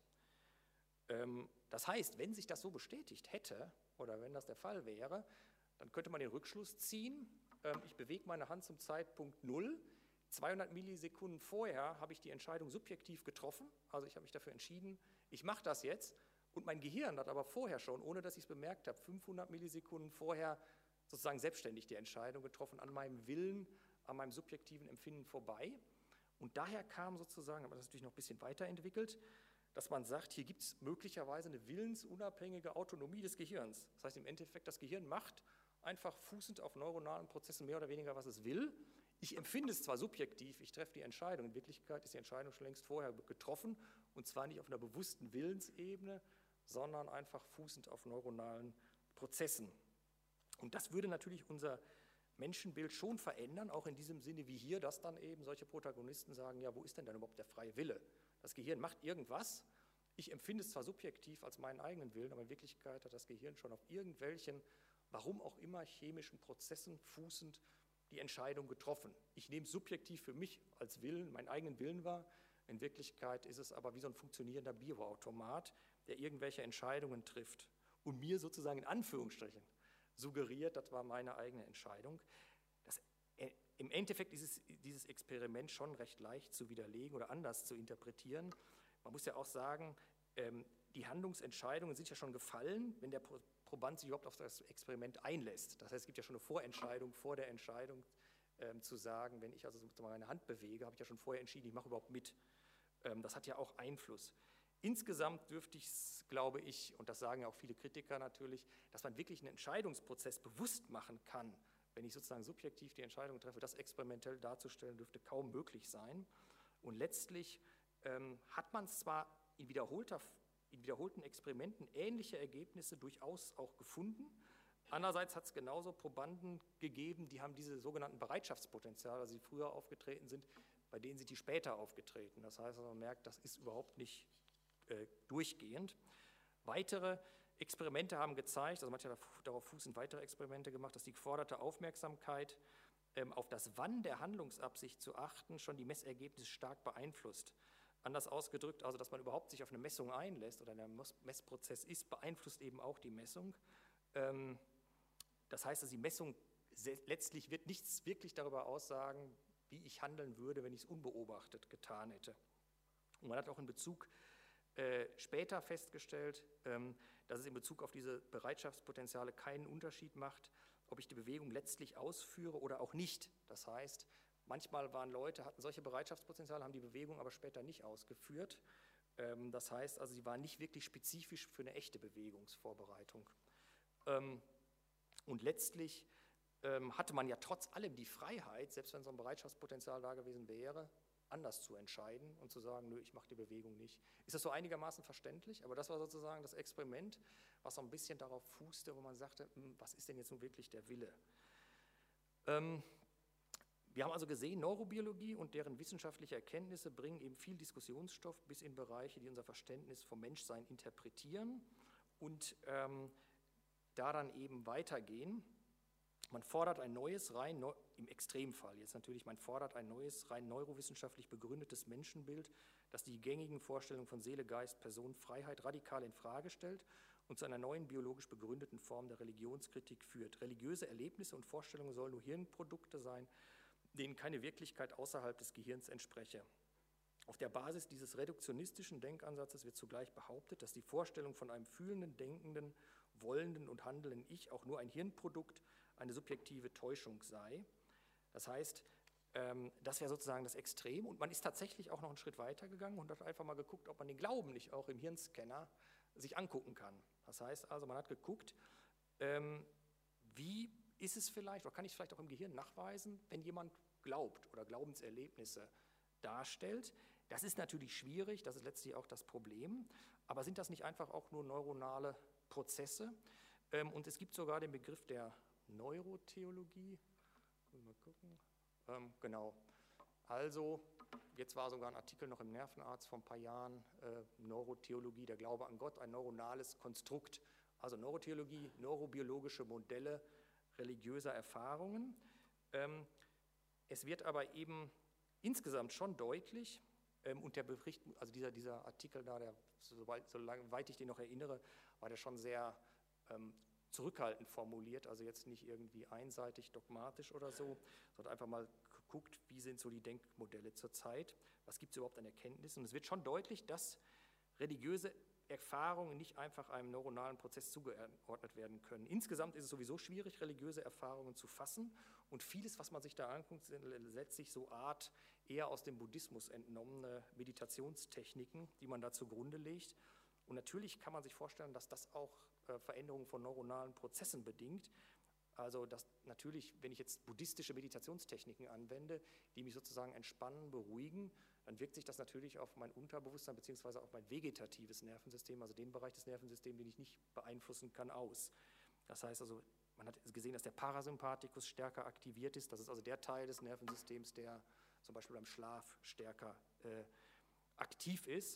Das heißt, wenn sich das so bestätigt hätte, oder wenn das der Fall wäre, dann könnte man den Rückschluss ziehen, ich bewege meine Hand zum Zeitpunkt Null, zweihundert Millisekunden vorher habe ich die Entscheidung subjektiv getroffen, also ich habe mich dafür entschieden, ich mache das jetzt, und mein Gehirn hat aber vorher schon, ohne dass ich es bemerkt habe, fünfhundert Millisekunden vorher sozusagen selbstständig die Entscheidung getroffen, an meinem Willen, an meinem subjektiven Empfinden vorbei. Und daher kam sozusagen, aber das ist natürlich noch ein bisschen weiterentwickelt, dass man sagt, hier gibt es möglicherweise eine willensunabhängige Autonomie des Gehirns. Das heißt im Endeffekt, das Gehirn macht einfach fußend auf neuronalen Prozessen mehr oder weniger, was es will. Ich empfinde es zwar subjektiv, ich treffe die Entscheidung, in Wirklichkeit ist die Entscheidung schon längst vorher getroffen, und zwar nicht auf einer bewussten Willensebene, sondern einfach fußend auf neuronalen Prozessen. Und das würde natürlich unser Menschenbild schon verändern, auch in diesem Sinne wie hier, dass dann eben solche Protagonisten sagen, ja, wo ist denn dann überhaupt der freie Wille? Das Gehirn macht irgendwas, ich empfinde es zwar subjektiv als meinen eigenen Willen, aber in Wirklichkeit hat das Gehirn schon auf irgendwelchen, warum auch immer, chemischen Prozessen fußend die Entscheidung getroffen. Ich nehme es subjektiv für mich als Willen, meinen eigenen Willen wahr, in Wirklichkeit ist es aber wie so ein funktionierender Bioautomat, der irgendwelche Entscheidungen trifft und mir sozusagen in Anführungsstrichen suggeriert, das war meine eigene Entscheidung. Das, äh, im Endeffekt ist es, dieses Experiment schon recht leicht zu widerlegen oder anders zu interpretieren. Man muss ja auch sagen, ähm, die Handlungsentscheidungen sind ja schon gefallen, wenn der Proband sich überhaupt auf das Experiment einlässt. Das heißt, es gibt ja schon eine Vorentscheidung vor der Entscheidung, ähm, zu sagen, wenn ich also sozusagen meine Hand bewege, habe ich ja schon vorher entschieden, ich mache überhaupt mit. Ähm, das hat ja auch Einfluss. Insgesamt dürfte ich es, glaube ich, und das sagen ja auch viele Kritiker natürlich, dass man wirklich einen Entscheidungsprozess bewusst machen kann, wenn ich sozusagen subjektiv die Entscheidung treffe, das experimentell darzustellen, dürfte kaum möglich sein. Und letztlich ähm, hat man es zwar in wiederholter in wiederholten Experimenten ähnliche Ergebnisse durchaus auch gefunden. Andererseits hat es genauso Probanden gegeben, die haben diese sogenannten Bereitschaftspotenziale, also die früher aufgetreten sind, bei denen sind die später aufgetreten. Das heißt, man merkt, das ist überhaupt nicht äh, durchgehend. Weitere Experimente haben gezeigt, also manche darauf fußen weitere Experimente gemacht, dass die geforderte Aufmerksamkeit ähm, auf das Wann der Handlungsabsicht zu achten schon die Messergebnisse stark beeinflusst. Anders ausgedrückt, also dass man überhaupt sich auf eine Messung einlässt oder der Messprozess ist, beeinflusst eben auch die Messung. Ähm, das heißt, dass die Messung letztlich wird nichts wirklich darüber aussagen, wie ich handeln würde, wenn ich es unbeobachtet getan hätte. Und man hat auch in Bezug äh, später festgestellt, ähm, dass es in Bezug auf diese Bereitschaftspotenziale keinen Unterschied macht, ob ich die Bewegung letztlich ausführe oder auch nicht. Das heißt, manchmal waren Leute, hatten solche Bereitschaftspotenziale, haben die Bewegung aber später nicht ausgeführt. Ähm, das heißt also, sie waren nicht wirklich spezifisch für eine echte Bewegungsvorbereitung. Ähm, und letztlich ähm, hatte man ja trotz allem die Freiheit, selbst wenn so ein Bereitschaftspotenzial da gewesen wäre, anders zu entscheiden und zu sagen, nö, ich mache die Bewegung nicht. Ist das so einigermaßen verständlich? Aber das war sozusagen das Experiment, was so ein bisschen darauf fußte, wo man sagte, was ist denn jetzt nun wirklich der Wille? Ähm, wir haben also gesehen, Neurobiologie und deren wissenschaftliche Erkenntnisse bringen eben viel Diskussionsstoff bis in Bereiche, die unser Verständnis vom Menschsein interpretieren und ähm, da dann eben weitergehen. Man fordert ein neues, rein neu, im Extremfall jetzt natürlich, man fordert ein neues, rein neurowissenschaftlich begründetes Menschenbild, das die gängigen Vorstellungen von Seele, Geist, Person, Freiheit radikal in Frage stellt und zu einer neuen biologisch begründeten Form der Religionskritik führt. Religiöse Erlebnisse und Vorstellungen sollen nur Hirnprodukte sein, denen keine Wirklichkeit außerhalb des Gehirns entspreche. Auf der Basis dieses reduktionistischen Denkansatzes wird zugleich behauptet, dass die Vorstellung von einem fühlenden, denkenden, wollenden und handelnden Ich auch nur ein Hirnprodukt, eine subjektive Täuschung sei. Das heißt, ähm, das wäre sozusagen das Extrem. Und man ist tatsächlich auch noch einen Schritt weiter gegangen und hat einfach mal geguckt, ob man den Glauben nicht auch im Hirnscanner sich angucken kann. Das heißt also, man hat geguckt, ähm, wie ist es vielleicht, oder kann ich es vielleicht auch im Gehirn nachweisen, wenn jemand glaubt oder Glaubenserlebnisse darstellt. Das ist natürlich schwierig, das ist letztlich auch das Problem, aber sind das nicht einfach auch nur neuronale Prozesse? Ähm, und es gibt sogar den Begriff der Neurotheologie. Mal gucken. Ähm, genau. Also, jetzt war sogar ein Artikel noch im Nervenarzt vor ein paar Jahren, äh, Neurotheologie, der Glaube an Gott, ein neuronales Konstrukt. Also Neurotheologie, neurobiologische Modelle religiöser Erfahrungen. Ähm, es wird aber eben insgesamt schon deutlich, ähm, und der Bericht, also dieser, dieser Artikel da, der, soweit, soweit ich den noch erinnere, war der schon sehr ähm, zurückhaltend formuliert, also jetzt nicht irgendwie einseitig, dogmatisch oder so, sondern einfach mal geguckt, wie sind so die Denkmodelle zurzeit, was gibt es überhaupt an Erkenntnissen. Und es wird schon deutlich, dass religiöse Erfahrungen nicht einfach einem neuronalen Prozess zugeordnet werden können. Insgesamt ist es sowieso schwierig, religiöse Erfahrungen zu fassen und vieles, was man sich da anguckt, sind letztlich so Art eher aus dem Buddhismus entnommene Meditationstechniken, die man da zugrunde legt. Und natürlich kann man sich vorstellen, dass das auch äh, Veränderungen von neuronalen Prozessen bedingt. Also dass natürlich, wenn ich jetzt buddhistische Meditationstechniken anwende, die mich sozusagen entspannen, beruhigen, dann wirkt sich das natürlich auf mein Unterbewusstsein bzw. auf mein vegetatives Nervensystem, also den Bereich des Nervensystems, den ich nicht beeinflussen kann, aus. Das heißt also, man hat gesehen, dass der Parasympathikus stärker aktiviert ist. Das ist also der Teil des Nervensystems, der zum Beispiel beim Schlaf stärker äh, aktiv ist.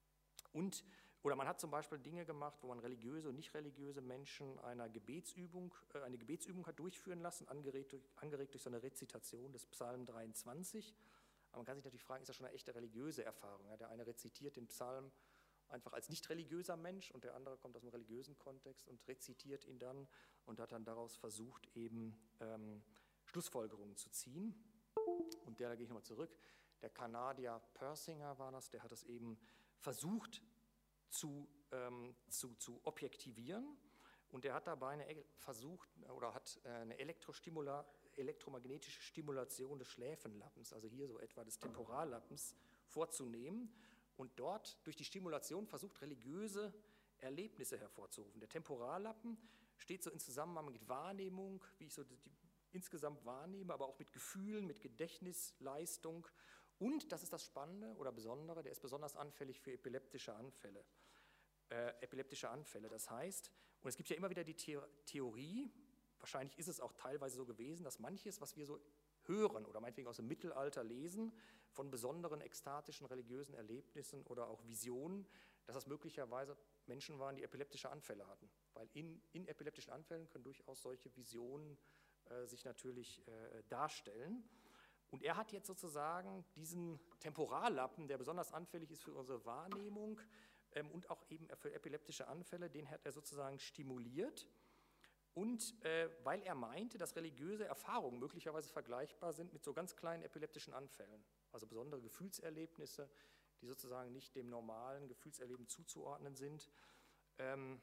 Und Oder man hat zum Beispiel Dinge gemacht, wo man religiöse und nicht religiöse Menschen einer Gebetsübung, äh, eine Gebetsübung hat durchführen lassen, angeregt durch, angeregt durch so eine Rezitation des Psalm dreiundzwanzig. Aber man kann sich natürlich fragen, ist das schon eine echte religiöse Erfahrung? Ja? Der eine rezitiert den Psalm einfach als nicht religiöser Mensch und der andere kommt aus einem religiösen Kontext und rezitiert ihn dann und hat dann daraus versucht, eben ähm, Schlussfolgerungen zu ziehen. Und der, da gehe ich nochmal zurück, der Kanadier Persinger war das, der hat das eben versucht, Zu, ähm, zu, zu objektivieren und er hat dabei eine, versucht oder hat eine Elektrostimula, elektromagnetische Stimulation des Schläfenlappens, also hier so etwa des Temporallappens, vorzunehmen und dort durch die Stimulation versucht, religiöse Erlebnisse hervorzurufen. Der Temporallappen steht so in Zusammenhang mit Wahrnehmung, wie ich so die, die insgesamt wahrnehme, aber auch mit Gefühlen, mit Gedächtnisleistung. Und, das ist das Spannende oder Besondere, der ist besonders anfällig für epileptische Anfälle. äh, epileptische Anfälle. Das heißt, und es gibt ja immer wieder die The Theorie, wahrscheinlich ist es auch teilweise so gewesen, dass manches, was wir so hören oder meinetwegen aus dem Mittelalter lesen, von besonderen ekstatischen religiösen Erlebnissen oder auch Visionen, dass das möglicherweise Menschen waren, die epileptische Anfälle hatten. Weil in, in epileptischen Anfällen können durchaus solche Visionen äh, sich natürlich äh, darstellen. Und er hat jetzt sozusagen diesen Temporallappen, der besonders anfällig ist für unsere Wahrnehmung ähm, und auch eben für epileptische Anfälle, den hat er sozusagen stimuliert. Und äh, weil er meinte, dass religiöse Erfahrungen möglicherweise vergleichbar sind mit so ganz kleinen epileptischen Anfällen, also besondere Gefühlserlebnisse, die sozusagen nicht dem normalen Gefühlserleben zuzuordnen sind. Ähm,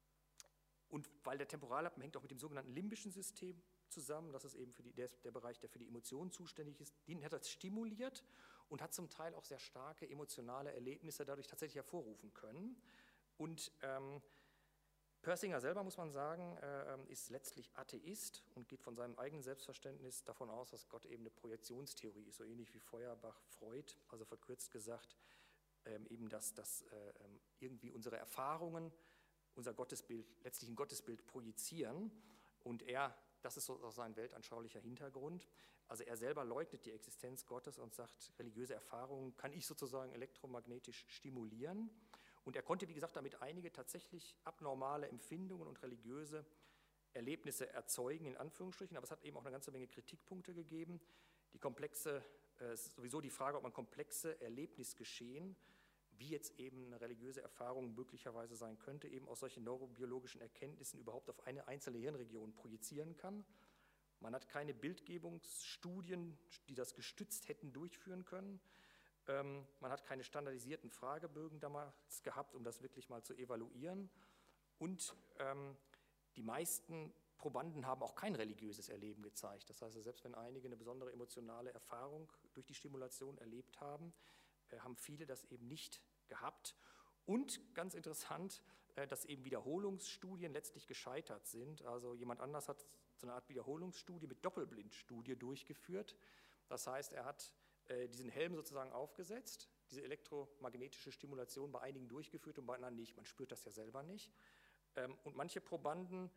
und weil der Temporallappen hängt auch mit dem sogenannten limbischen System zusammen, das ist eben für die, der, der Bereich, der für die Emotionen zuständig ist, den hat er stimuliert und hat zum Teil auch sehr starke emotionale Erlebnisse dadurch tatsächlich hervorrufen können. Und ähm, Persinger selber, muss man sagen, äh, ist letztlich Atheist und geht von seinem eigenen Selbstverständnis davon aus, dass Gott eben eine Projektionstheorie ist, so ähnlich wie Feuerbach, Freud, also verkürzt gesagt, ähm, eben, dass, dass äh, irgendwie unsere Erfahrungen, unser Gottesbild, letztlich ein Gottesbild projizieren und er, das ist so auch sein weltanschaulicher Hintergrund, also er selber leugnet die Existenz Gottes und sagt, religiöse Erfahrungen kann ich sozusagen elektromagnetisch stimulieren. Und er konnte, wie gesagt, damit einige tatsächlich abnormale Empfindungen und religiöse Erlebnisse erzeugen, in Anführungsstrichen, aber es hat eben auch eine ganze Menge Kritikpunkte gegeben. Die komplexe, äh, sowieso die Frage, ob man komplexe Erlebnisgeschehen, wie jetzt eben eine religiöse Erfahrung möglicherweise sein könnte, eben aus solchen neurobiologischen Erkenntnissen überhaupt auf eine einzelne Hirnregion projizieren kann. Man hat keine Bildgebungsstudien, die das gestützt hätten durchführen können. Ähm, man hat keine standardisierten Fragebögen damals gehabt, um das wirklich mal zu evaluieren. Und ähm, die meisten Probanden haben auch kein religiöses Erleben gezeigt. Das heißt, selbst wenn einige eine besondere emotionale Erfahrung durch die Stimulation erlebt haben, äh, haben viele das eben nicht gehabt. Und ganz interessant, äh, dass eben Wiederholungsstudien letztlich gescheitert sind. Also jemand anders hat so eine Art Wiederholungsstudie mit Doppelblindstudie durchgeführt. Das heißt, er hat diesen Helm sozusagen aufgesetzt, diese elektromagnetische Stimulation bei einigen durchgeführt und bei anderen nicht. Man spürt das ja selber nicht. Und manche Probanden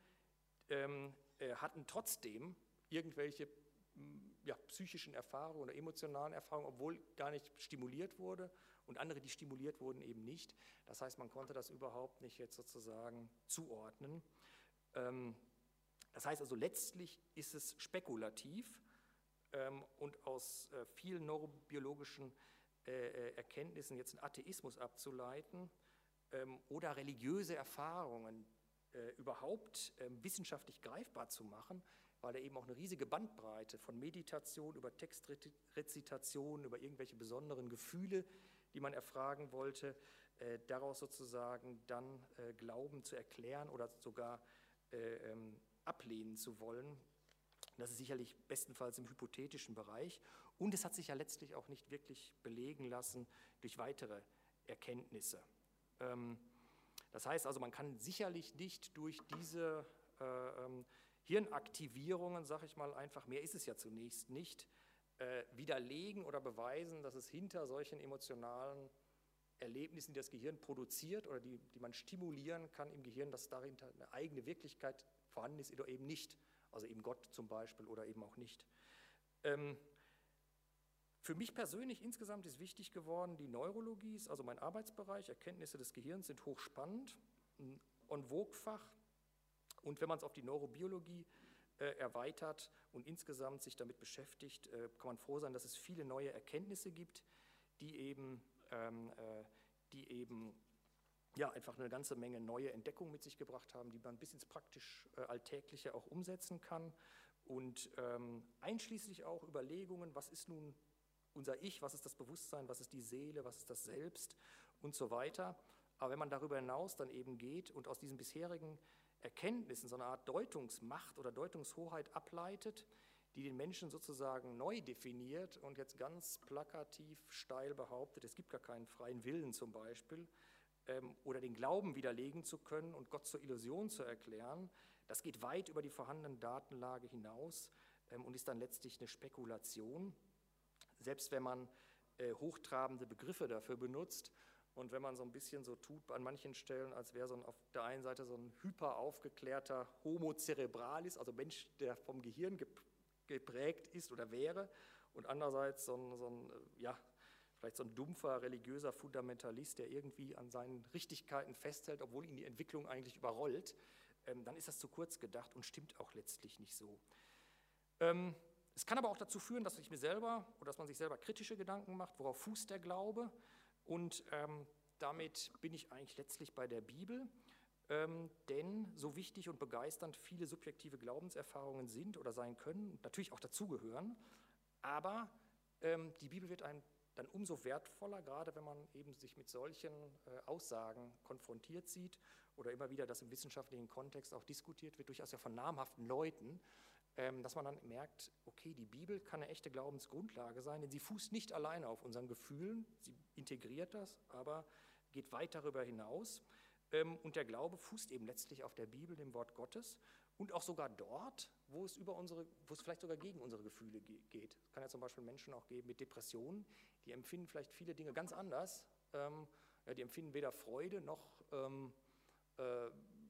hatten trotzdem irgendwelche ja, psychischen Erfahrungen oder emotionalen Erfahrungen, obwohl gar nicht stimuliert wurde, und andere, die stimuliert wurden, eben nicht. Das heißt, man konnte das überhaupt nicht jetzt sozusagen zuordnen. Das heißt also, letztlich ist es spekulativ, und aus äh, vielen neurobiologischen äh, Erkenntnissen jetzt einen Atheismus abzuleiten ähm, oder religiöse Erfahrungen äh, überhaupt äh, wissenschaftlich greifbar zu machen, weil er eben auch eine riesige Bandbreite von Meditation über Textrezitation, über irgendwelche besonderen Gefühle, die man erfragen wollte, äh, daraus sozusagen dann äh, Glauben zu erklären oder sogar äh, ähm, ablehnen zu wollen. Das ist sicherlich bestenfalls im hypothetischen Bereich. Und es hat sich ja letztlich auch nicht wirklich belegen lassen durch weitere Erkenntnisse. Ähm, das heißt also, man kann sicherlich nicht durch diese äh, ähm, Hirnaktivierungen, sage ich mal einfach, mehr ist es ja zunächst nicht, äh, widerlegen oder beweisen, dass es hinter solchen emotionalen Erlebnissen, die das Gehirn produziert oder die, die man stimulieren kann im Gehirn, dass dahinter eine eigene Wirklichkeit vorhanden ist oder eben nicht. Also eben Gott zum Beispiel oder eben auch nicht. Ähm, für mich persönlich insgesamt ist wichtig geworden, die Neurologie, also mein Arbeitsbereich, Erkenntnisse des Gehirns sind hochspannend, ein En-vogue-Fach. Und wenn man es auf die Neurobiologie äh, erweitert und insgesamt sich damit beschäftigt, äh, kann man froh sein, dass es viele neue Erkenntnisse gibt, die eben, ähm, äh, die eben ja, einfach eine ganze Menge neue Entdeckungen mit sich gebracht haben, die man bis ins praktisch äh, Alltägliche auch umsetzen kann und ähm, einschließlich auch Überlegungen, was ist nun unser Ich, was ist das Bewusstsein, was ist die Seele, was ist das Selbst und so weiter. Aber wenn man darüber hinaus dann eben geht und aus diesen bisherigen Erkenntnissen so eine Art Deutungsmacht oder Deutungshoheit ableitet, die den Menschen sozusagen neu definiert und jetzt ganz plakativ steil behauptet, es gibt gar keinen freien Willen zum Beispiel, oder den Glauben widerlegen zu können und Gott zur Illusion zu erklären, das geht weit über die vorhandene Datenlage hinaus ähm, und ist dann letztlich eine Spekulation. Selbst wenn man äh, hochtrabende Begriffe dafür benutzt Und wenn man so ein bisschen so tut an manchen Stellen, als wäre so ein, auf der einen Seite so ein hyper aufgeklärter Homo cerebralis, also Mensch, der vom Gehirn geprägt ist oder wäre, und andererseits so ein, so ein ja, vielleicht so ein dumpfer religiöser Fundamentalist, der irgendwie an seinen Richtigkeiten festhält, obwohl ihn die Entwicklung eigentlich überrollt, ähm, dann ist das zu kurz gedacht und stimmt auch letztlich nicht so. Ähm, es kann aber auch dazu führen, dass ich mir selber oder dass man sich selber kritische Gedanken macht, worauf fußt der Glaube, und ähm, damit bin ich eigentlich letztlich bei der Bibel, ähm, denn so wichtig und begeisternd viele subjektive Glaubenserfahrungen sind oder sein können und natürlich auch dazugehören, aber ähm, die Bibel wird einem dann umso wertvoller, gerade wenn man eben sich mit solchen äh, Aussagen konfrontiert sieht oder immer wieder das im wissenschaftlichen Kontext auch diskutiert wird, durchaus ja von namhaften Leuten, ähm, dass man dann merkt, okay, die Bibel kann eine echte Glaubensgrundlage sein, denn sie fußt nicht alleine auf unseren Gefühlen, sie integriert das, aber geht weit darüber hinaus. Ähm, und der Glaube fußt eben letztlich auf der Bibel, dem Wort Gottes, und auch sogar dort, wo es über unsere, wo es vielleicht sogar gegen unsere Gefühle geht. Es kann ja zum Beispiel Menschen auch geben mit Depressionen, die empfinden vielleicht viele Dinge ganz anders. Ähm, ja, die empfinden weder Freude noch ähm, äh,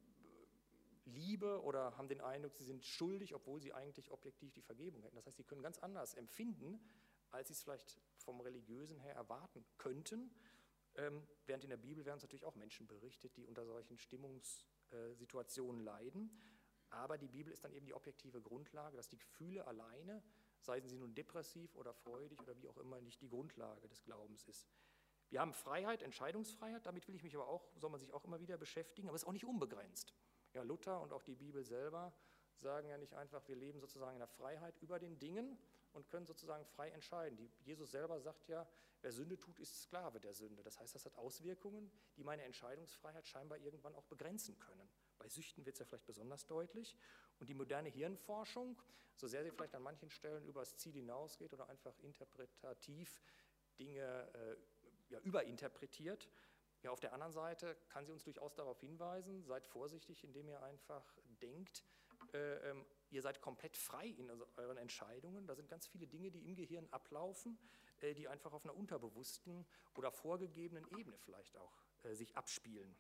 Liebe oder haben den Eindruck, sie sind schuldig, obwohl sie eigentlich objektiv die Vergebung hätten. Das heißt, sie können ganz anders empfinden, als sie es vielleicht vom Religiösen her erwarten könnten. Ähm, während in der Bibel werden uns natürlich auch Menschen berichtet, die unter solchen Stimmungssituationen äh, leiden. Aber die Bibel ist dann eben die objektive Grundlage, dass die Gefühle alleine, seien sie nun depressiv oder freudig oder wie auch immer, nicht die Grundlage des Glaubens ist. Wir haben Freiheit, Entscheidungsfreiheit, damit will ich mich aber auch, soll man sich auch immer wieder beschäftigen, aber es ist auch nicht unbegrenzt. Ja, Luther und auch die Bibel selber sagen ja nicht einfach, wir leben sozusagen in der Freiheit über den Dingen und können sozusagen frei entscheiden. Die, Jesus selber sagt ja, wer Sünde tut, ist Sklave der Sünde. Das heißt, das hat Auswirkungen, die meine Entscheidungsfreiheit scheinbar irgendwann auch begrenzen können. Bei Süchten wird es ja vielleicht besonders deutlich. Und die moderne Hirnforschung, so sehr sie vielleicht an manchen Stellen über das Ziel hinausgeht oder einfach interpretativ Dinge äh, ja, überinterpretiert, ja, auf der anderen Seite kann sie uns durchaus darauf hinweisen, seid vorsichtig, indem ihr einfach denkt, äh, ähm, ihr seid komplett frei in also euren Entscheidungen. Da sind ganz viele Dinge, die im Gehirn ablaufen, äh, die einfach auf einer unterbewussten oder vorgegebenen Ebene vielleicht auch äh, sich abspielen.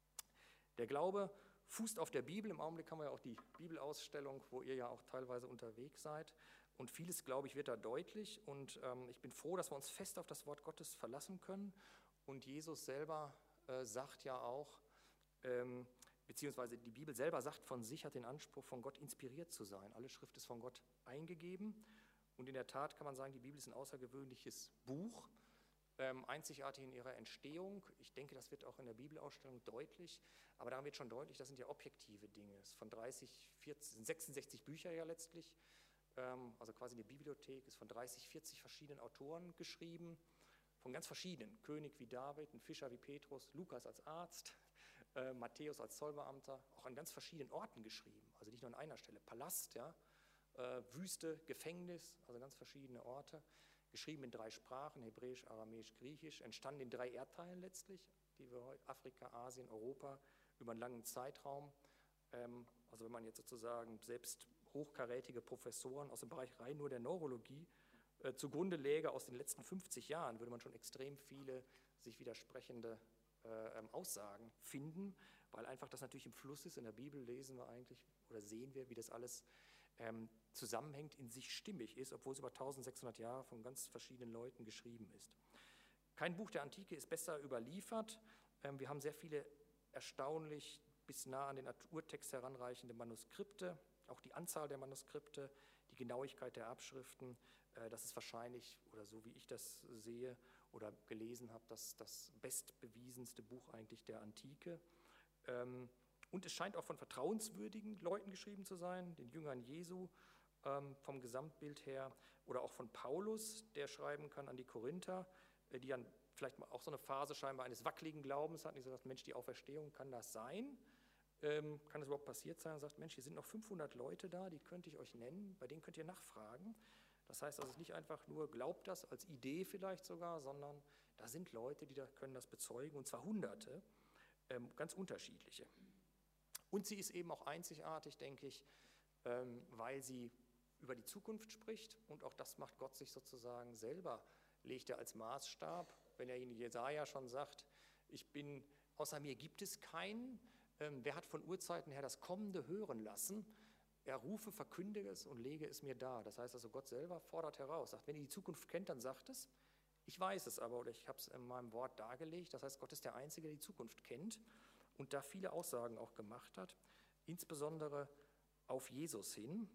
Der Glaube fußt auf der Bibel. Im Augenblick haben wir ja auch die Bibelausstellung, wo ihr ja auch teilweise unterwegs seid. Und vieles, glaube ich, wird da deutlich. Und ähm, ich bin froh, dass wir uns fest auf das Wort Gottes verlassen können. Und Jesus selber äh, sagt ja auch, ähm, beziehungsweise die Bibel selber sagt von sich, hat den Anspruch, von Gott inspiriert zu sein. Alle Schrift ist von Gott eingegeben. Und in der Tat kann man sagen, die Bibel ist ein außergewöhnliches Buch, ähm, einzigartig in ihrer Entstehung. Ich denke, das wird auch in der Bibelausstellung deutlich. Aber daran wird schon deutlich, das sind ja objektive Dinge. Es von dreißig, vierzig, sechsundsechzig Bücher ja letztlich. Ähm, also quasi eine Bibliothek ist von dreißig, vierzig verschiedenen Autoren geschrieben. Von ganz verschiedenen, König wie David, ein Fischer wie Petrus, Lukas als Arzt, äh, Matthäus als Zollbeamter, auch an ganz verschiedenen Orten geschrieben, also nicht nur an einer Stelle, Palast, ja, äh, Wüste, Gefängnis, also ganz verschiedene Orte, geschrieben in drei Sprachen, Hebräisch, Aramäisch, Griechisch, entstanden in drei Erdteilen letztlich, die wir heute, Afrika, Asien, Europa, über einen langen Zeitraum, ähm, also wenn man jetzt sozusagen selbst hochkarätige Professoren aus dem Bereich rein nur der Neurologie Äh, zugrunde läge aus den letzten fünfzig Jahren, würde man schon extrem viele sich widersprechende äh, ähm, Aussagen finden, weil einfach das natürlich im Fluss ist. In der Bibel lesen wir eigentlich oder sehen wir, wie das alles ähm, zusammenhängt, in sich stimmig ist, obwohl es über eintausendsechshundert Jahre von ganz verschiedenen Leuten geschrieben ist. Kein Buch der Antike ist besser überliefert. Ähm, wir haben sehr viele erstaunlich bis nah an den Urtext heranreichende Manuskripte, auch die Anzahl der Manuskripte, die Genauigkeit der Abschriften. Das ist wahrscheinlich, oder so wie ich das sehe oder gelesen habe, das, das bestbewiesenste Buch eigentlich der Antike. Und es scheint auch von vertrauenswürdigen Leuten geschrieben zu sein, den Jüngern Jesu vom Gesamtbild her, oder auch von Paulus, der schreiben kann an die Korinther, die dann vielleicht auch so eine Phase scheinbar eines wackeligen Glaubens hatten, die sagt, Mensch, die Auferstehung, kann das sein? Ähm, kann das überhaupt passiert sein? Er sagt, Mensch, hier sind noch fünfhundert Leute da, die könnte ich euch nennen, bei denen könnt ihr nachfragen. Das heißt also nicht einfach nur, glaubt das als Idee vielleicht sogar, sondern da sind Leute, die da können das bezeugen, und zwar Hunderte, ähm, ganz unterschiedliche. Und sie ist eben auch einzigartig, denke ich, ähm, weil sie über die Zukunft spricht, und auch das macht Gott sich sozusagen selber, legt er als Maßstab wenn er in Jesaja schon sagt, ich bin, außer mir gibt es keinen, ähm, wer hat von Urzeiten her das Kommende hören lassen? Er rufe, verkündige es und lege es mir dar. Das heißt also, Gott selber fordert heraus, sagt, wenn ihr die Zukunft kennt, dann sagt es. Ich weiß es aber oder ich habe es in meinem Wort dargelegt. Das heißt, Gott ist der Einzige, der die Zukunft kennt und da viele Aussagen auch gemacht hat, insbesondere auf Jesus hin.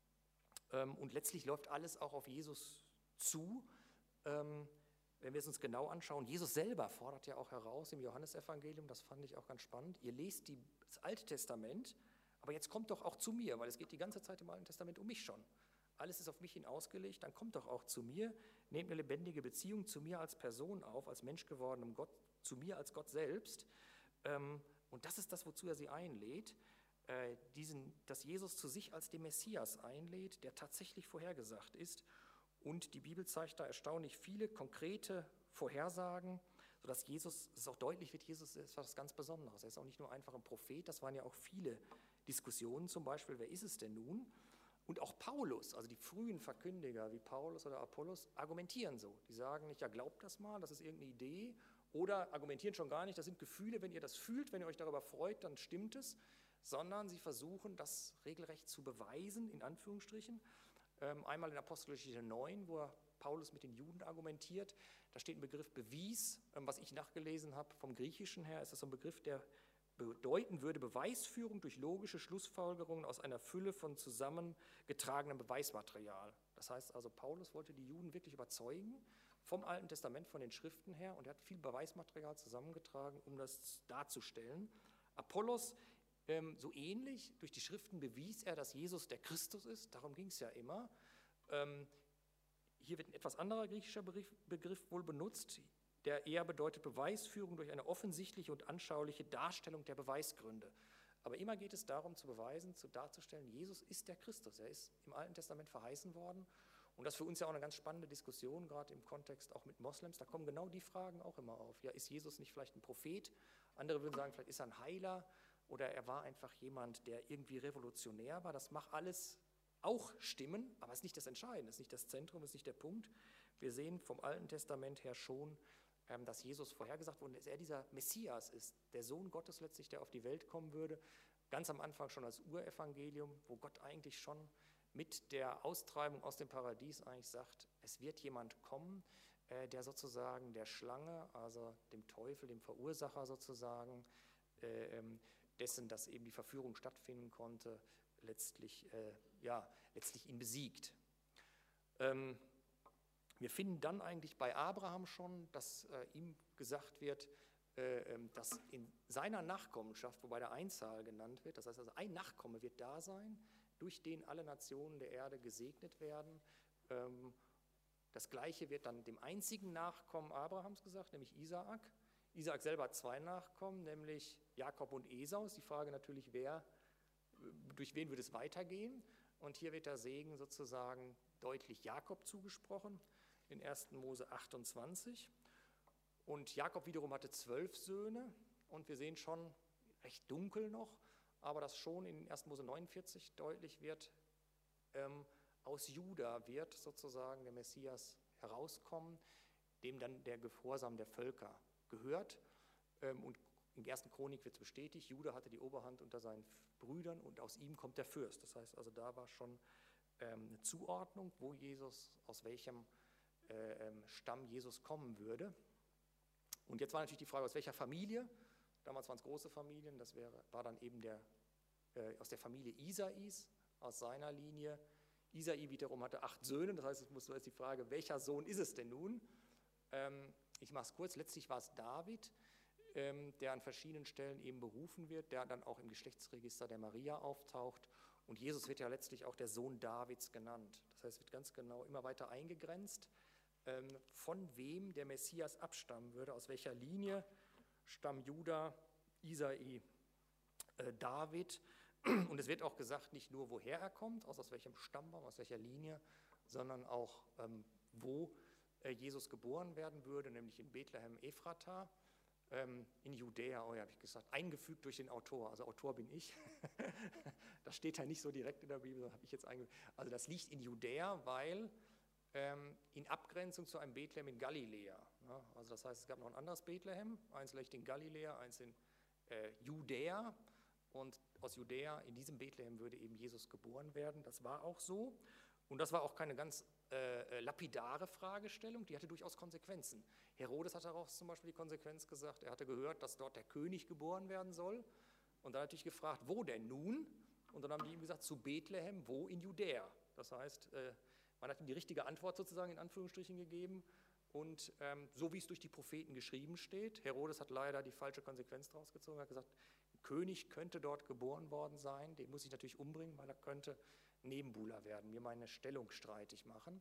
Und letztlich läuft alles auch auf Jesus zu. Wenn wir es uns genau anschauen, Jesus selber fordert ja auch heraus im Johannesevangelium, das fand ich auch ganz spannend, ihr lest die, das Alte Testament, aber jetzt kommt doch auch zu mir, weil es geht die ganze Zeit im Alten Testament um mich schon. Alles ist auf mich hin ausgelegt, dann kommt doch auch zu mir, nehmt eine lebendige Beziehung zu mir als Person auf, als menschgewordenem Gott, zu mir als Gott selbst. Und das ist das, wozu er sie einlädt, diesen, dass Jesus zu sich als den Messias einlädt, der tatsächlich vorhergesagt ist. Und die Bibel zeigt da erstaunlich viele konkrete Vorhersagen, sodass Jesus, es auch deutlich wird, Jesus ist was ganz Besonderes. Er ist auch nicht nur einfach ein Prophet, das waren ja auch viele Diskussionen zum Beispiel, wer ist es denn nun? Und auch Paulus, also die frühen Verkündiger wie Paulus oder Apollos, argumentieren so. Die sagen nicht, ja glaubt das mal, das ist irgendeine Idee, oder argumentieren schon gar nicht, das sind Gefühle, wenn ihr das fühlt, wenn ihr euch darüber freut, dann stimmt es, sondern sie versuchen, das regelrecht zu beweisen, in Anführungsstrichen. Einmal in Apostelgeschichte neun, wo Paulus mit den Juden argumentiert, da steht ein Begriff Bewies, was ich nachgelesen habe, vom Griechischen her ist das so ein Begriff, der bedeuten würde Beweisführung durch logische Schlussfolgerungen aus einer Fülle von zusammengetragenem Beweismaterial. Das heißt also, Paulus wollte die Juden wirklich überzeugen vom Alten Testament, von den Schriften her, und er hat viel Beweismaterial zusammengetragen, um das darzustellen. Apollos, ähm, so ähnlich, durch die Schriften bewies er, dass Jesus der Christus ist, darum ging es ja immer. Ähm, hier wird ein etwas anderer griechischer Begriff, Begriff wohl benutzt, der eher bedeutet Beweisführung durch eine offensichtliche und anschauliche Darstellung der Beweisgründe. Aber immer geht es darum zu beweisen, zu darzustellen, Jesus ist der Christus. Er ist im Alten Testament verheißen worden. Und das ist für uns ja auch eine ganz spannende Diskussion, gerade im Kontext auch mit Moslems. Da kommen genau die Fragen auch immer auf. Ja, ist Jesus nicht vielleicht ein Prophet? Andere würden sagen, vielleicht ist er ein Heiler oder er war einfach jemand, der irgendwie revolutionär war. Das mag alles auch stimmen, aber es ist nicht das Entscheidende, es ist nicht das Zentrum, es ist nicht der Punkt. Wir sehen vom Alten Testament her schon, dass Jesus vorhergesagt wurde, dass er dieser Messias ist, der Sohn Gottes letztlich, der auf die Welt kommen würde, ganz am Anfang schon als Urevangelium, wo Gott eigentlich schon mit der Austreibung aus dem Paradies eigentlich sagt, es wird jemand kommen, der sozusagen der Schlange, also dem Teufel, dem Verursacher sozusagen, dessen, dass eben die Verführung stattfinden konnte, letztlich, ja, letztlich ihn besiegt. Wir finden dann eigentlich bei Abraham schon, dass äh, ihm gesagt wird, äh, dass in seiner Nachkommenschaft, wobei der Einzahl genannt wird, das heißt also ein Nachkomme wird da sein, durch den alle Nationen der Erde gesegnet werden. Ähm, das Gleiche wird dann dem einzigen Nachkommen Abrahams gesagt, nämlich Isaak. Isaak selber hat zwei Nachkommen, nämlich Jakob und Esau. Ist die Frage natürlich, wer, durch wen würde es weitergehen? Und hier wird der Segen sozusagen deutlich Jakob zugesprochen. In ersten Mose achtundzwanzig. Und Jakob wiederum hatte zwölf Söhne und wir sehen schon, recht dunkel noch, aber dass schon in ersten Mose neunundvierzig deutlich wird, ähm, aus Juda wird sozusagen der Messias herauskommen, dem dann der Gehorsam der Völker gehört. Ähm, und in ersten Chronik wird es bestätigt, Juda hatte die Oberhand unter seinen Brüdern und aus ihm kommt der Fürst. Das heißt also, da war schon ähm, eine Zuordnung, wo Jesus, aus welchem Stamm Jesus kommen würde. Und jetzt war natürlich die Frage, aus welcher Familie, damals waren es große Familien, das wäre, war dann eben der, äh, aus der Familie Isais, aus seiner Linie. Isai wiederum hatte acht Söhne, das heißt, es muss jetzt die Frage, welcher Sohn ist es denn nun? Ähm, ich mache es kurz, letztlich war es David, ähm, der an verschiedenen Stellen eben berufen wird, der dann auch im Geschlechtsregister der Maria auftaucht. Und Jesus wird ja letztlich auch der Sohn Davids genannt. Das heißt, es wird ganz genau immer weiter eingegrenzt, von wem der Messias abstammen würde, aus welcher Linie, Stamm Juda, Isai, äh, David. Und es wird auch gesagt, nicht nur woher er kommt, aus, aus welchem Stammbaum, aus welcher Linie, sondern auch ähm, wo äh, Jesus geboren werden würde, nämlich in Bethlehem Ephrata, ähm, in Judäa, oh ja, habe ich gesagt, eingefügt durch den Autor, also Autor bin ich. Das steht ja nicht so direkt in der Bibel, habe ich jetzt eingefügt. Also das liegt in Judäa, weil in Abgrenzung zu einem Bethlehem in Galiläa. Ja, also das heißt, es gab noch ein anderes Bethlehem, eins vielleicht in Galiläa, eins in äh, Judäa. Und aus Judäa, in diesem Bethlehem, würde eben Jesus geboren werden. Das war auch so. Und das war auch keine ganz äh, lapidare Fragestellung, die hatte durchaus Konsequenzen. Herodes hat daraus zum Beispiel die Konsequenz gesagt, er hatte gehört, dass dort der König geboren werden soll. Und dann natürlich gefragt, wo denn nun? Und dann haben die ihm gesagt, zu Bethlehem, wo in Judäa. Das heißt, äh, man hat ihm die richtige Antwort sozusagen in Anführungsstrichen gegeben. Und ähm, so wie es durch die Propheten geschrieben steht, Herodes hat leider die falsche Konsequenz daraus gezogen, hat gesagt, ein König könnte dort geboren worden sein, den muss ich natürlich umbringen, weil er könnte Nebenbuhler werden, mir meine Stellung streitig machen.